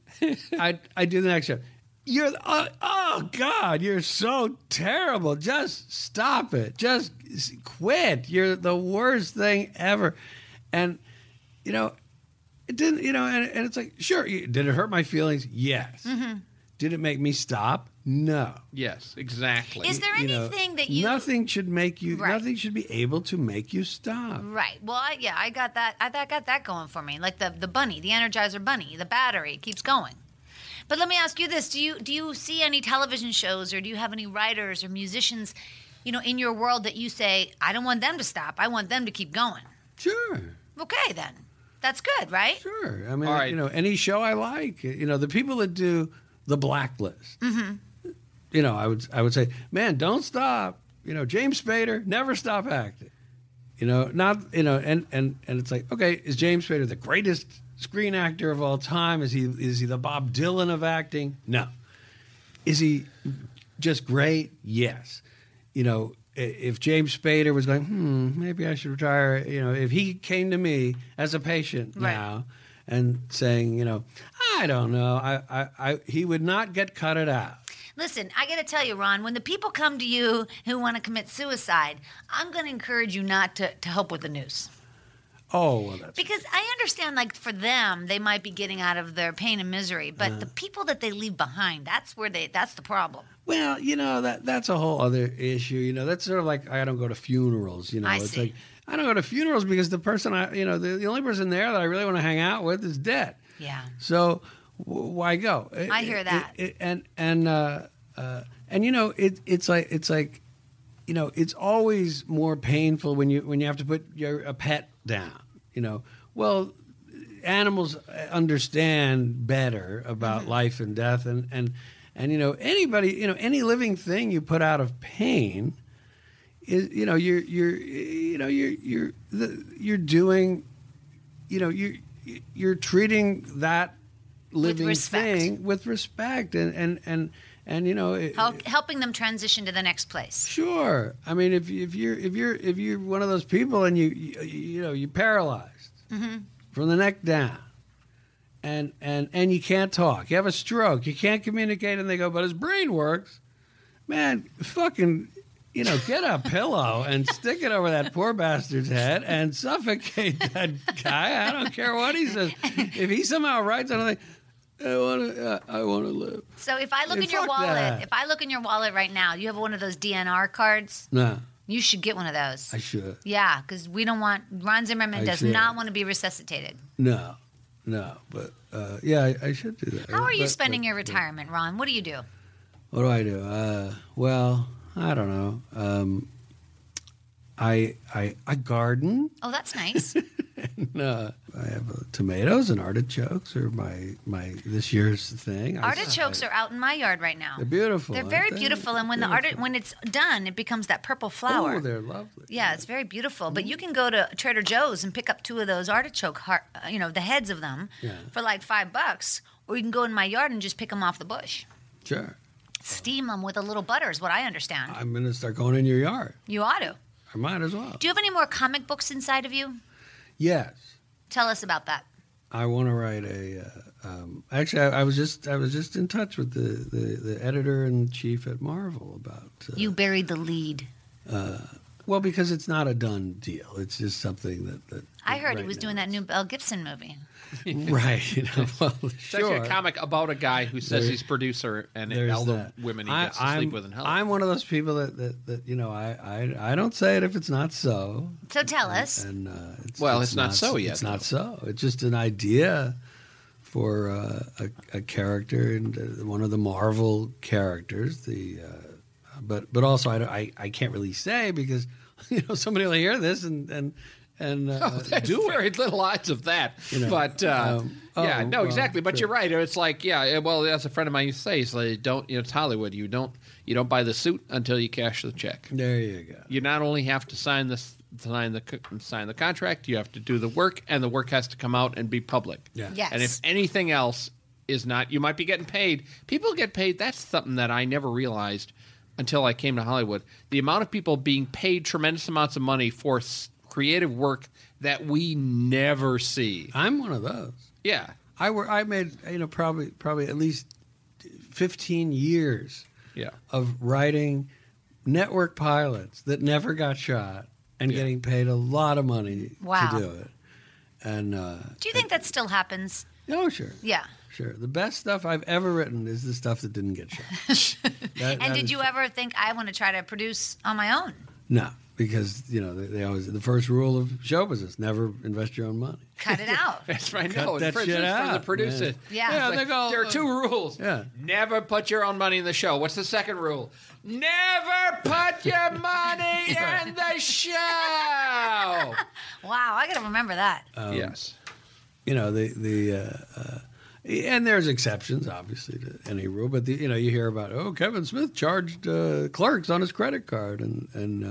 I I do the next joke. You're uh, oh God, you're so terrible. Just stop it. Just s- quit. You're the worst thing ever. And you know, it didn't. You know, and, and it's like, sure, you- did it hurt my feelings? Yes. Did it make me stop? No. Yes, exactly. Is there You know, anything that you nothing should make you. Right. Nothing should be able to make you stop. Right. Well, I, yeah, I got that. I, I got that going for me. Like the the bunny, the Energizer bunny, the battery it keeps going. But let me ask you this: Do you do you see any television shows, or do you have any writers or musicians, you know, in your world that you say, I don't want them to stop. I want them to keep going. Sure. Okay, then that's good, right? Sure. I mean, All right. you know, any show I like, you know, the people that do the Blacklist. Mm-hmm. You know, I would I would say, man, don't stop. You know, James Spader, never stop acting. You know, not you know, and and and it's like, okay, is James Spader the greatest screen actor of all time? Is he is he the Bob Dylan of acting? No. Is he just great? Yes. You know, i- if James Spader was going, hmm, maybe I should retire. You know, if he came to me as a patient Right. now and saying, you know, I don't know, I, I, I he would not get cut it out. Listen, I got to tell you, Ron, when the people come to you who want to commit suicide, I'm going to encourage you not to, to help with the news. Oh, well, that's Because I understand, like, for them, they might be getting out of their pain and misery, but Uh. the people that they leave behind, that's where they, that's the problem. well, you know that that's a whole other issue. You know, that's sort of like I don't go to funerals. You know, I it's see. like I don't go to funerals because the person I, you know, the, the only person there that I really want to hang out with is dead. Yeah. So w- why go? I hear It- that. it- it- and and uh, uh, and you know, it, it's like it's like, you know, it's always more painful when you when you have to put your a pet down. You know, well, animals understand better about Mm-hmm. life and death, and and and you know, anybody, you know, any living thing you put out of pain is, you know, you're you're you know you're you're the, you're doing, you know, you're you're treating that living respect. thing with respect, and and and and you know, it, Help, helping them transition to the next place. sure. I mean, if if you're if you're if you're one of those people and you you, you know you're paralyzed from the neck down, and and and you can't talk, you have a stroke, you can't communicate, and they go, but his brain works. Man, fucking, you know, get a pillow and stick it over that poor bastard's head and suffocate that guy. I don't care what he says. If he somehow writes anything, I want to. Uh, I want to live. So if I look Hey, in your fuck wallet, that. if I look in your wallet right now, you have one of those D N R cards. No, You should get one of those. I should. Yeah, because we don't want Ron Zimmerman I does should. not want to be resuscitated. No, no. But uh, yeah, I, I should do that. How are you But- spending but- your retirement, Ron? What do you do? What do I do? Uh, well, I don't know. Um, I I I garden. Oh, that's nice. And, uh, I have uh, tomatoes and artichokes are my my this year's thing. I- Artichokes I- are out in my yard right now. They're beautiful. They're aren't very they? beautiful, and when the Beautiful. art when it's done, it becomes that purple flower. Oh, they're lovely. Yeah, it's very beautiful. But you can go to Trader Joe's and pick up two of those artichoke, heart, uh, you know, the heads of them Yeah. for like five bucks. Or you can go in my yard and just pick them off the bush. Sure. Steam them with a little butter is what I understand. I'm gonna start going in your yard. You ought to. I might as well. Do you have any more comic books inside of you? Yes. Tell us about that. I want to write a. Uh, um, actually, I, I was just I was just in touch with the, the, the editor in chief at Marvel about. Uh, You buried the lead. well, because it's not a done deal. It's just something that. that I heard he right was now doing that it's- new Mel Gibson movie. Right. You know, well, It's sure. actually a comic about a guy who says There- he's producer and There's all the that. women he I- gets to I'm, sleep with in hell. I'm one of those people that, that, that you know I, I I don't say it if it's not so. So tell us. And uh, it's, Well, it's not so yet, It's not so. It's just an idea for uh, a, a character and uh, one of the Marvel characters. The uh, but but also I, don't- I I can't really say because you know somebody will hear this and and and uh, Oh, there's do it. very little odds of that. You know, but uh, um, yeah, oh, no, well, exactly. But sure. you're right. It's like, yeah, well, as a friend of mine used to say, it's like, don't, you know, it's Hollywood. You don't, you don't buy the suit until you cash the check. There you go. You not only have to sign this, sign the co- sign the contract, you have to do the work, and the work has to come out and be public. Yeah. Yes. And if anything else is not, you might be getting paid. People get paid. That's something that I never realized until I came to Hollywood. The amount of people being paid tremendous amounts of money for s- creative work that we never see. I'm one of those. Yeah. I were I made you know probably probably at least fifteen years Yeah. of writing network pilots that never got shot and Yeah. getting paid a lot of money Wow. to do it. And uh, Do you think that still happens? oh sure, Yeah. sure. The best stuff I've ever written is the stuff that didn't get shot. That- And that did is- you ever think I want to try to produce on my own? No, because you know they, they always the first rule of show business: never invest your own money. Cut it out. That's right. Cut No, that for, shit for the out, producer. man. Yeah. Yeah, It's they like, go, there are uh, two rules. Yeah. Never put your own money in the show. What's the second rule? Never put your money in the show. Wow, I got to remember that. Um, yes. You know the the. Uh, uh, and there's exceptions, obviously, to any rule. But the, you know, you hear about oh, Kevin Smith charged uh, clerks on his credit card, and and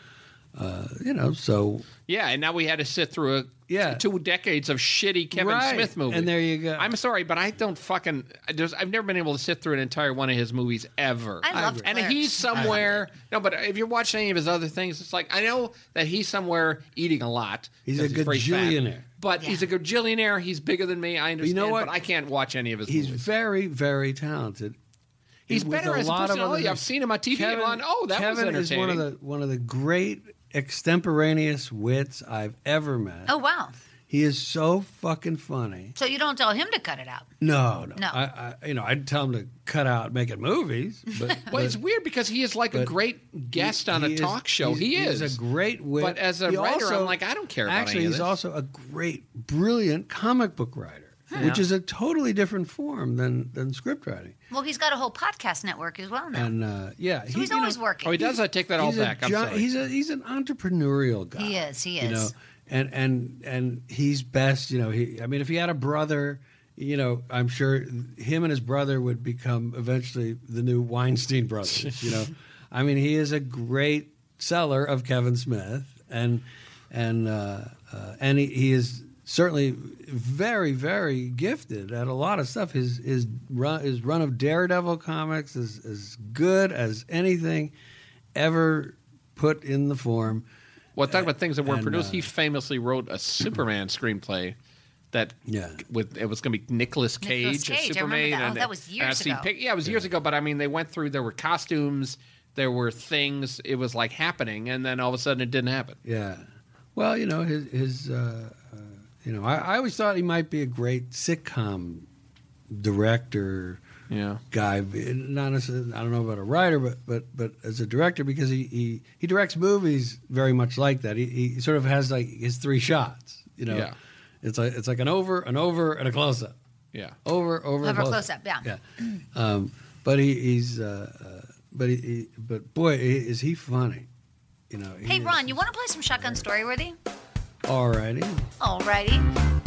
uh, uh, you know, so Yeah, and now we had to sit through a, Yeah. two decades of shitty Kevin Right. Smith movies. And there you go. I'm sorry, but I don't fucking. There's, I've never been able to sit through an entire one of his movies ever. I loved And Clerks. he's somewhere. No, but if you're watching any of his other things, it's like I know that he's somewhere eating a lot. He's a 'cause very fat. gajillionaire. But Yeah. he's a gajillionaire. He's bigger than me. I understand. know what? But I can't watch any of his he's movies. very, very talented. He's With better a as a lot of personality. other I've seen him on T V. Kevin, and on, oh, that Kevin was is one of entertaining. the one of the great extemporaneous wits I've ever met. Oh, wow. He is so fucking funny. So you don't tell him to cut it out. No, no. No. I, I, you know, I'd tell him to cut out making movies. But, Well, but- it's weird because he is like a but great guest on a he is- talk show. he's- He is. He's a great wit. But as a He writer, also- I'm like, I don't care about Actually, any of he's this. also a great, brilliant comic book writer, which is a totally different form than than script writing. Well, he's got a whole podcast network as well now. And uh, yeah, so he's you know, always working. Oh, he does. I take that all he's a back. I'm gi- sorry. He's a he's an entrepreneurial guy. He is, he You know, is. and and and he's best. You know, he. I mean, if he had a brother, you know, I'm sure him and his brother would become eventually the new Weinstein brothers. You know, I mean, he is a great seller of Kevin Smith, and and uh, uh, and he, he is certainly very very gifted at a lot of stuff. His his run his run of Daredevil comics is as good as anything ever put in the form. Well, talk about things that weren't and, produced. uh, He famously wrote a Superman screenplay that Yeah. with it was going to be Nicolas Cage, Nicolas as Cage, I remember Superman. that. Oh, and that was and years I've seen ago. pic- yeah, it was years ago. But I mean, they went through. There were costumes. There were things. It was like happening, and then all of a sudden, it didn't happen. Yeah. Well, you know, his, his uh, uh, you know, I, I always thought he might be a great sitcom director Yeah. guy. Not necessarily, I don't know about a writer, but but but as a director, because he he, he directs movies very much like that. He, he sort of has like his three shots. You know, Yeah. it's like it's like an over, an over, and a close up. Yeah. Over, over, Over, close, close up, yeah. yeah. Um, but he, he's, uh, uh, but he, he, but boy, is he funny. You know. he Hey, is- Ron, you want to play some Shotgun Storyworthy? Alrighty. Alrighty.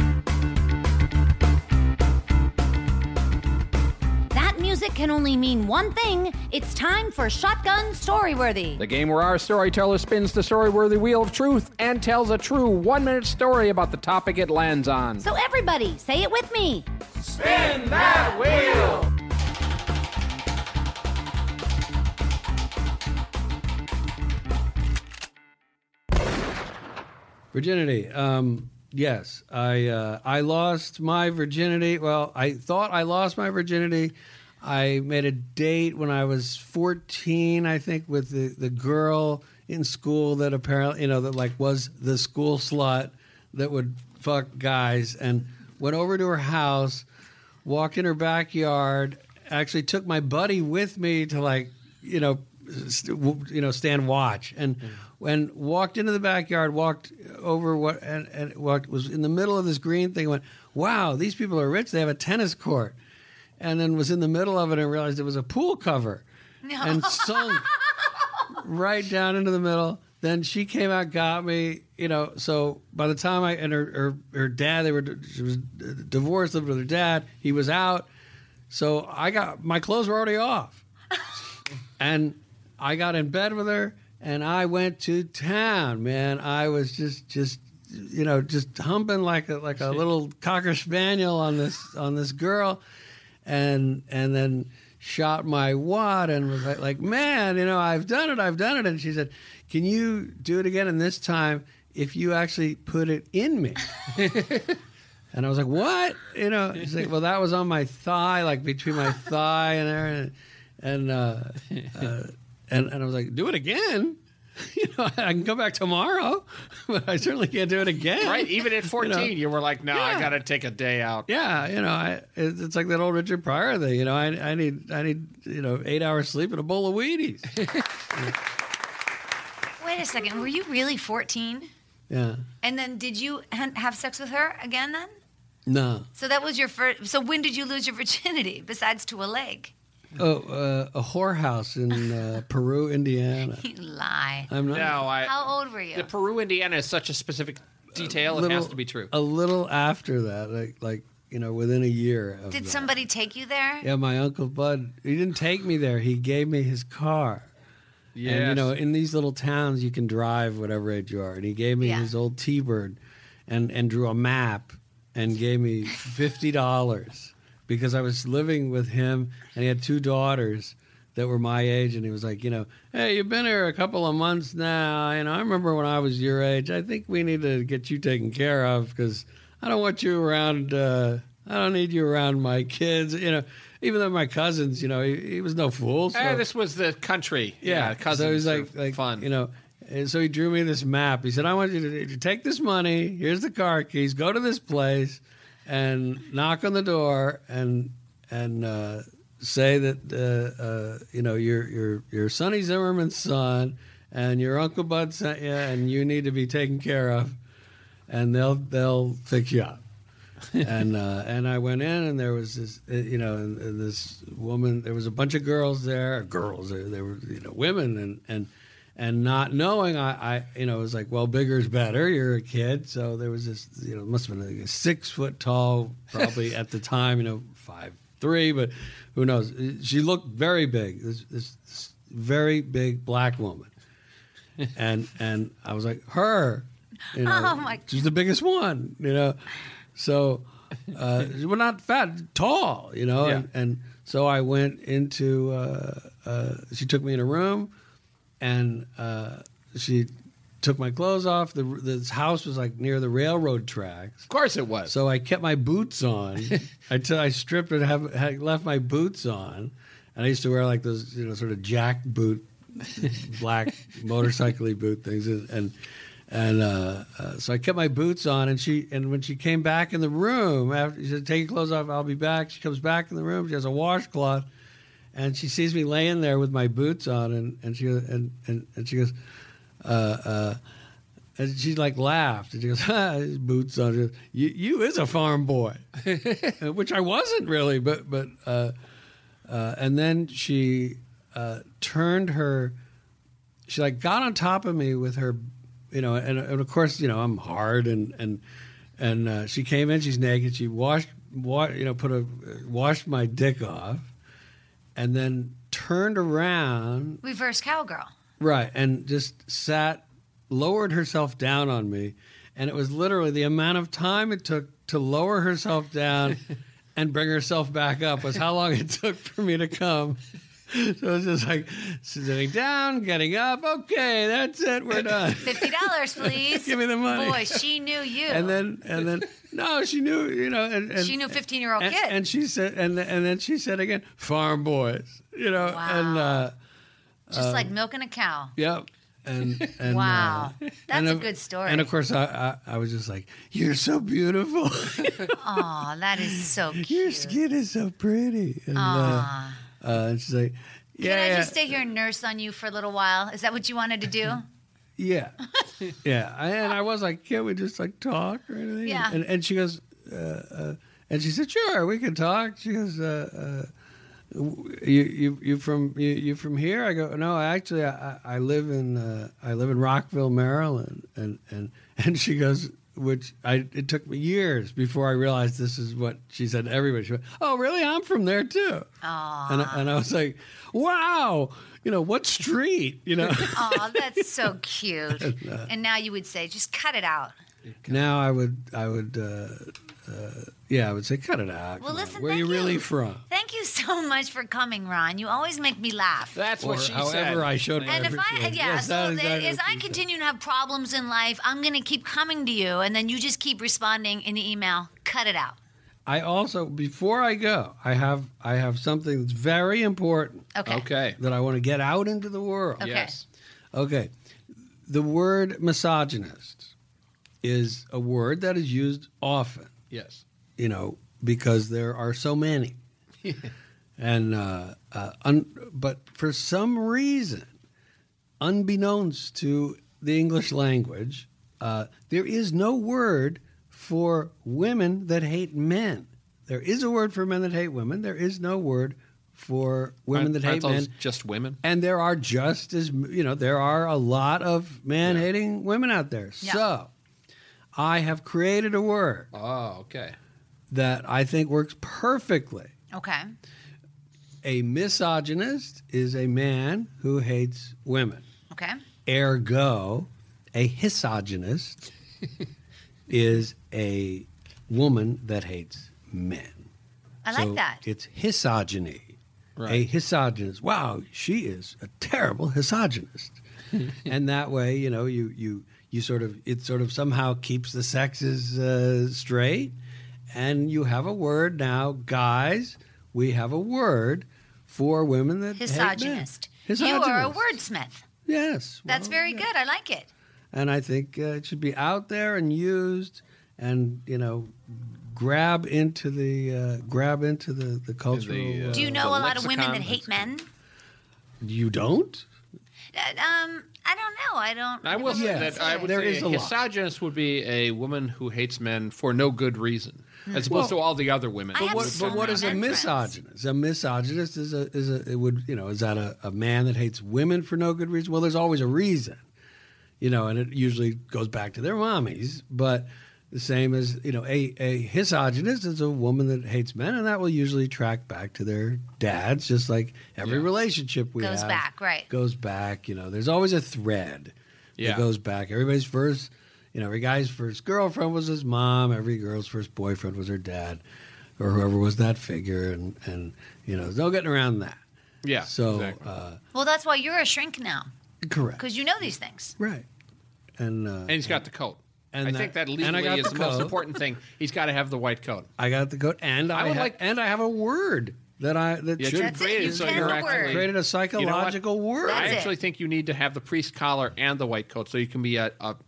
That music can only mean one thing. It's time for Shotgun Storyworthy. The game where our storyteller spins the story-worthy wheel of truth and tells a true one-minute story about the topic it lands on. So everybody, say it with me. Spin that wheel! Virginity. Um, yes, I uh, I lost my virginity. Well, I thought I lost my virginity. I made a date when I was fourteen, I think, with the, the girl in school that apparently, you know, that like was the school slut that would fuck guys, and went over to her house, walked in her backyard, actually took my buddy with me to like, you know, st- you know, stand watch, and when walked into the backyard, walked over what and, and walked was in the middle of this green thing. Went, wow, these people are rich. They have a tennis court, and then was in the middle of it and realized it was a pool cover, and sunk right down into the middle. Then she came out, got me, you know. So by the time I and her her, her dad, they were she was divorced, lived with her dad. He was out, so I got my clothes were already off, and I got in bed with her, and I went to town. Man, I was just just you know just humping like a like a little cocker spaniel on this on this girl, and and then shot my wad and was like, like, man, you know, I've done it, I've done it. And she said, can you do it again? And this time, if you actually put it in me. And I was like, what? You know, she's like, well, that was on my thigh, like between my thigh and there. And, and, uh, uh, and, and I was like, do it again? You know, I can come back tomorrow, but I certainly can't do it again. Right, even at fourteen, you, know? you were like, no, Yeah. I got to take a day out. Yeah, you know, I, it's it's like that old Richard Pryor thing. You know, I, I need, I need, you know, eight hours sleep and a bowl of Wheaties. Wait a second. Were you really fourteen? Yeah. And then did you ha- have sex with her again then? No. So that was your first. So when did you lose your virginity besides to a leg? Oh, uh, a whorehouse in uh, Peru, Indiana. You lie. I'm not. No, I. How old were you? The Peru, Indiana is such a specific detail; little- it has to be true. A little after that, like, like you know, within a year. Of Did that. somebody take you there? Yeah, my uncle Bud. He didn't take me there. He gave me his car. Yes. And you know, in these little towns, you can drive whatever age you are. And he gave me Yeah. his old T-Bird, and and drew a map, and gave me fifty dollars because I was living with him, and he had two daughters that were my age, and he was like, you know, hey, you've been here a couple of months now. You know, I remember when I was your age. I think we need to get you taken care of because I don't want you around. Uh, I don't need you around my kids. You know, even though my cousins, you know, he, he was no fool. So. Eh, this was the country. Yeah, Yeah, cousins. So he's are like, like fun. you know. And so he drew me this map. He said, "I want you to, to take this money. Here's the car keys. Go to this place, and knock on the door, and and uh, say that uh, uh, you know you're you're you're Sonny Zimmerman's son, and your Uncle Bud sent you, and you need to be taken care of, and they'll they'll fix you up." and uh, and I went in, and there was this, uh, you know, and, and this woman. There was a bunch of girls there, girls. There, there were, you know, women, and and and not knowing, I, I, you know, it was like, well, bigger's better. You're a kid, so there was this, you know, it must have been like a six foot tall, probably at the time, you know, five three, but who knows? She looked very big. This, this, this very big black woman, and and I was like, her, you know, Oh, my she's the biggest one, you know. So, uh, we're not fat, tall, you know, Yeah. and, and so I went into. Uh, uh, she took me in a room, and uh, she took my clothes off. The this house was like near the railroad tracks, Of course it was. so I kept my boots on. I t- I stripped and have had left my boots on, and I used to wear like those, you know, sort of jack boot, black motorcycle-y boot things, and. and and uh, uh, so I kept my boots on, and she and when she came back in the room, after she said, "Take your clothes off, I'll be back." She comes back in the room. She has a washcloth, and she sees me laying there with my boots on, and and she goes, and and, and she goes, uh, uh, and she like laughed, and she goes, "Ah, his boots on." She goes, you you is a farm boy, which I wasn't really, but but uh, uh, and then she uh, turned her. She like got on top of me with her, you know, and, and of course, you know, I'm hard, and and and uh, she came in, she's naked, she washed, wa- you know, put a washed my dick off, and then turned around, Reverse cowgirl. right, and just sat, lowered herself down on me, and it was literally the amount of time it took to lower herself down and bring herself back up was how long it took for me to come. So it's just like sitting down, getting up. Okay, that's it. We're done. Fifty dollars, please. Give me the money. Boy, she knew you. And then, and then, no, she knew, you know, and, and she knew fifteen-year-old and, kid. and she said, and and then she said again, farm boys, you know, and uh, just like milking a cow. yep, and and Wow. uh, That's and a of- good story. And of course, I, I I was just like, you're so beautiful, Aw, that is so your cute. skin is so pretty, and, uh, Aw. uh, and she's like, yeah, Can I yeah, just stay here and nurse on you for a little while? Is that what you wanted to do? yeah, yeah. I, and I was like, can't we just like talk or anything? Yeah. And, and she goes, uh, uh, and she said, sure, we can talk. She goes, uh, uh, you you you from you, you from here? I go, no, actually, I, I live in uh, I live in Rockville, Maryland, and and and she goes, which I it took me years before I realized this is what she said to everybody. She went, oh, really? I'm from there too. Aw. And I, and I was like, wow, you know, what street? You know. Oh, that's so cute. And now you would say, just cut it out. Now I would, I would, uh, uh, yeah, I would say, cut it out. Well, Come on. listen, where are thank you really you. from? Thank you so much for coming, Ron. You always make me laugh. That's Or what she however said. I showed my And if I, appreciation. yeah, Yes, so that is that, exactly as what I she said. continue to have problems in life, I'm going to keep coming to you, and then you just keep responding in the email. Cut it out. I also, before I go, I have, I have something that's very important Okay. Okay. that I want to get out into the world. Okay. Yes. Okay. The word misogynist is a word that is used often, Yes. you know, because there are so many. and uh, uh, un- but for some reason, unbeknownst to the English language, uh, there is no word for women that hate men. There is a word for men that hate women. There is no word for women Aren't- that aren't hate men. those just women? And there are just as, you know, there are a lot of man hating women out there. Yeah. So I have created a word Oh, okay. that I think works perfectly. Okay. A misogynist is a man who hates women. Okay. Ergo, a misogynist is a woman that hates men. I like So that. It's misogyny. A Right. misogynist. Wow, she is a terrible misogynist. And that way, you know, you you you sort of it sort of somehow keeps the sexes uh, straight, and you have a word now, guys. We have a word for women that Misogynist. hate men. You are a Misogynist. wordsmith. Yes, That's well, very yeah. good. I like it. And I think uh, it should be out there and used, and you know, grab into the uh, grab into the the cultural. uh, uh, Do you know the a lot of women that lexicon, hate men? you don't? Uh, um, I don't know. I don't. I will never say Yeah. that I would There say is a a lot. misogynist would be a woman who hates men for no good reason, as opposed to all the other women. I But have what, so but what many is a men friends. misogynist? A misogynist is a is a it would you know is that a, a man that hates women for no good reason? Well, there's always a reason, you know, and it usually goes back to their mommies. But the same as you know, a a misogynist is a woman that hates men, and that will usually track back to their dads, just like every relationship we Goes have back, right. Goes back. You know, there's always a thread Yeah. that goes back. Everybody's first. You know, every guy's first girlfriend was his mom. Every girl's first boyfriend was her dad, or whoever was that figure. And, and you know, there's no getting around that. Yeah. So, exactly. uh, Well, that's why you're a shrink now, correct. because you know these things. Right. And, uh, and he's got the coat. and I that- think that and I legally got is the the most coat. important thing. He's got to have the white coat. I got the coat, and I, I would ha- like- and I have a word that I that Yeah, should you That's it, created you so can you're the actually word. created a You know what? psychological word. That's I it. actually think you need to have the priest collar and the white coat, so you can be a, a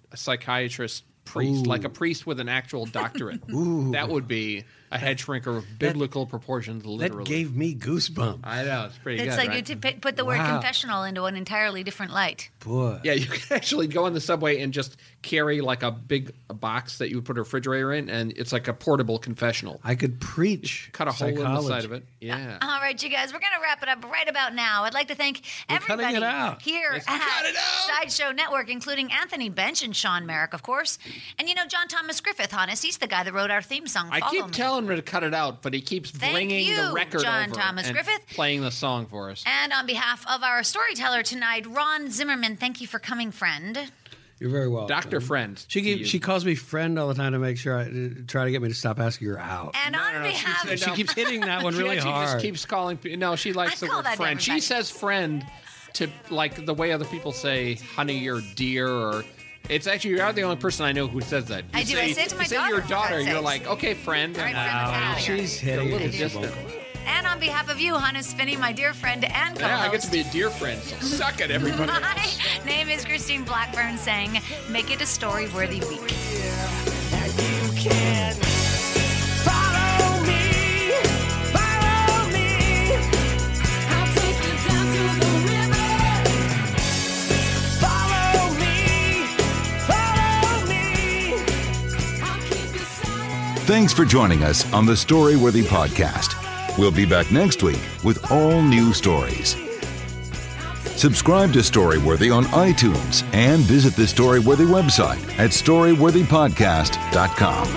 psychiatrist priest, Ooh. like a priest with an actual doctorate. Ooh. That would be a head shrinker of biblical proportions, literally. That gave me goosebumps. I know, it's pretty It's good, like right? you to p- put the word Wow. confessional into an entirely different light. Boy. Yeah, you could actually go on the subway and just carry like a big box that you would put a refrigerator in, and it's like a portable confessional. I could preach. Cut a hole in the psychology. side of it. Yeah. All right, you guys, we're going to wrap it up right about now. I'd like to thank We're cutting everybody it out. here Yes, at cut it out. Sideshow Network, including Anthony Bench and Sean Merrick, of course. And, you know, John Thomas Griffith, honest, he's the guy that wrote our theme song. I Follow keep Me. telling him to cut it out, but he keeps Thank bringing you, the record John over Thomas and Griffith. playing the song for us. And on behalf of our storyteller tonight, Ron Zimmerman, thank you for coming, friend. You're very welcome. Doctor Friend. She to you. keep, she calls me friend all the time to make sure I uh, try to get me to stop asking her out. And No, on no, no, she behalf said she keeps hitting that one really she hard. just keeps calling. pe- No, she likes I the call word that to friend. She everybody. says friend to like the way other people say honey or dear or. It's actually you're the only person I know who says that. You I do. I say it to my you say daughter, your for daughter. God's You're sakes. like, okay, friend. All right, And, friend, uh, let's get out of here. She's hitting little it. distant. And on behalf of you, Hannes Finney, my dear friend and co-host. Yeah, I get to be a dear friend. So suck it, everybody. My name is Christine Blackburn saying, make it a story-worthy week. Thanks for joining us on the Storyworthy Podcast. We'll be back next week with all new stories. Subscribe to Storyworthy on iTunes and visit the Storyworthy website at storyworthy podcast dot com.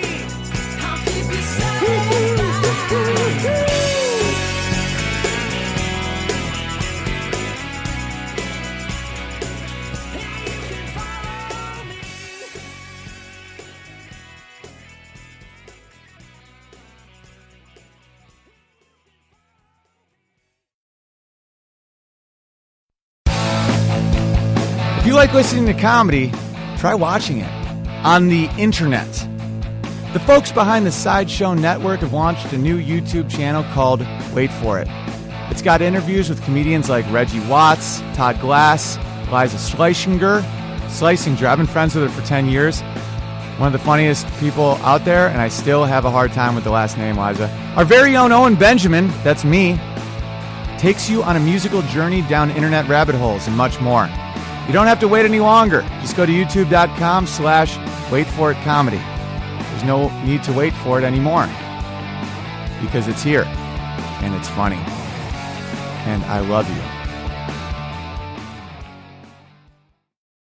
If you like listening to comedy, try watching it on the internet. The folks behind the Sideshow Network have launched a new YouTube channel called Wait For It. It's got interviews with comedians like Reggie Watts, Todd Glass, Liza Schlesinger. Schlesinger, I've been friends with her for ten years. One of the funniest people out there, and I still have a hard time with the last name, Liza. Our very own Owen Benjamin, that's me, takes you on a musical journey down internet rabbit holes and much more. You don't have to wait any longer. Just go to youtube.com slash wait for it comedy. There's no need to wait for it anymore because it's here and it's funny. And I love you.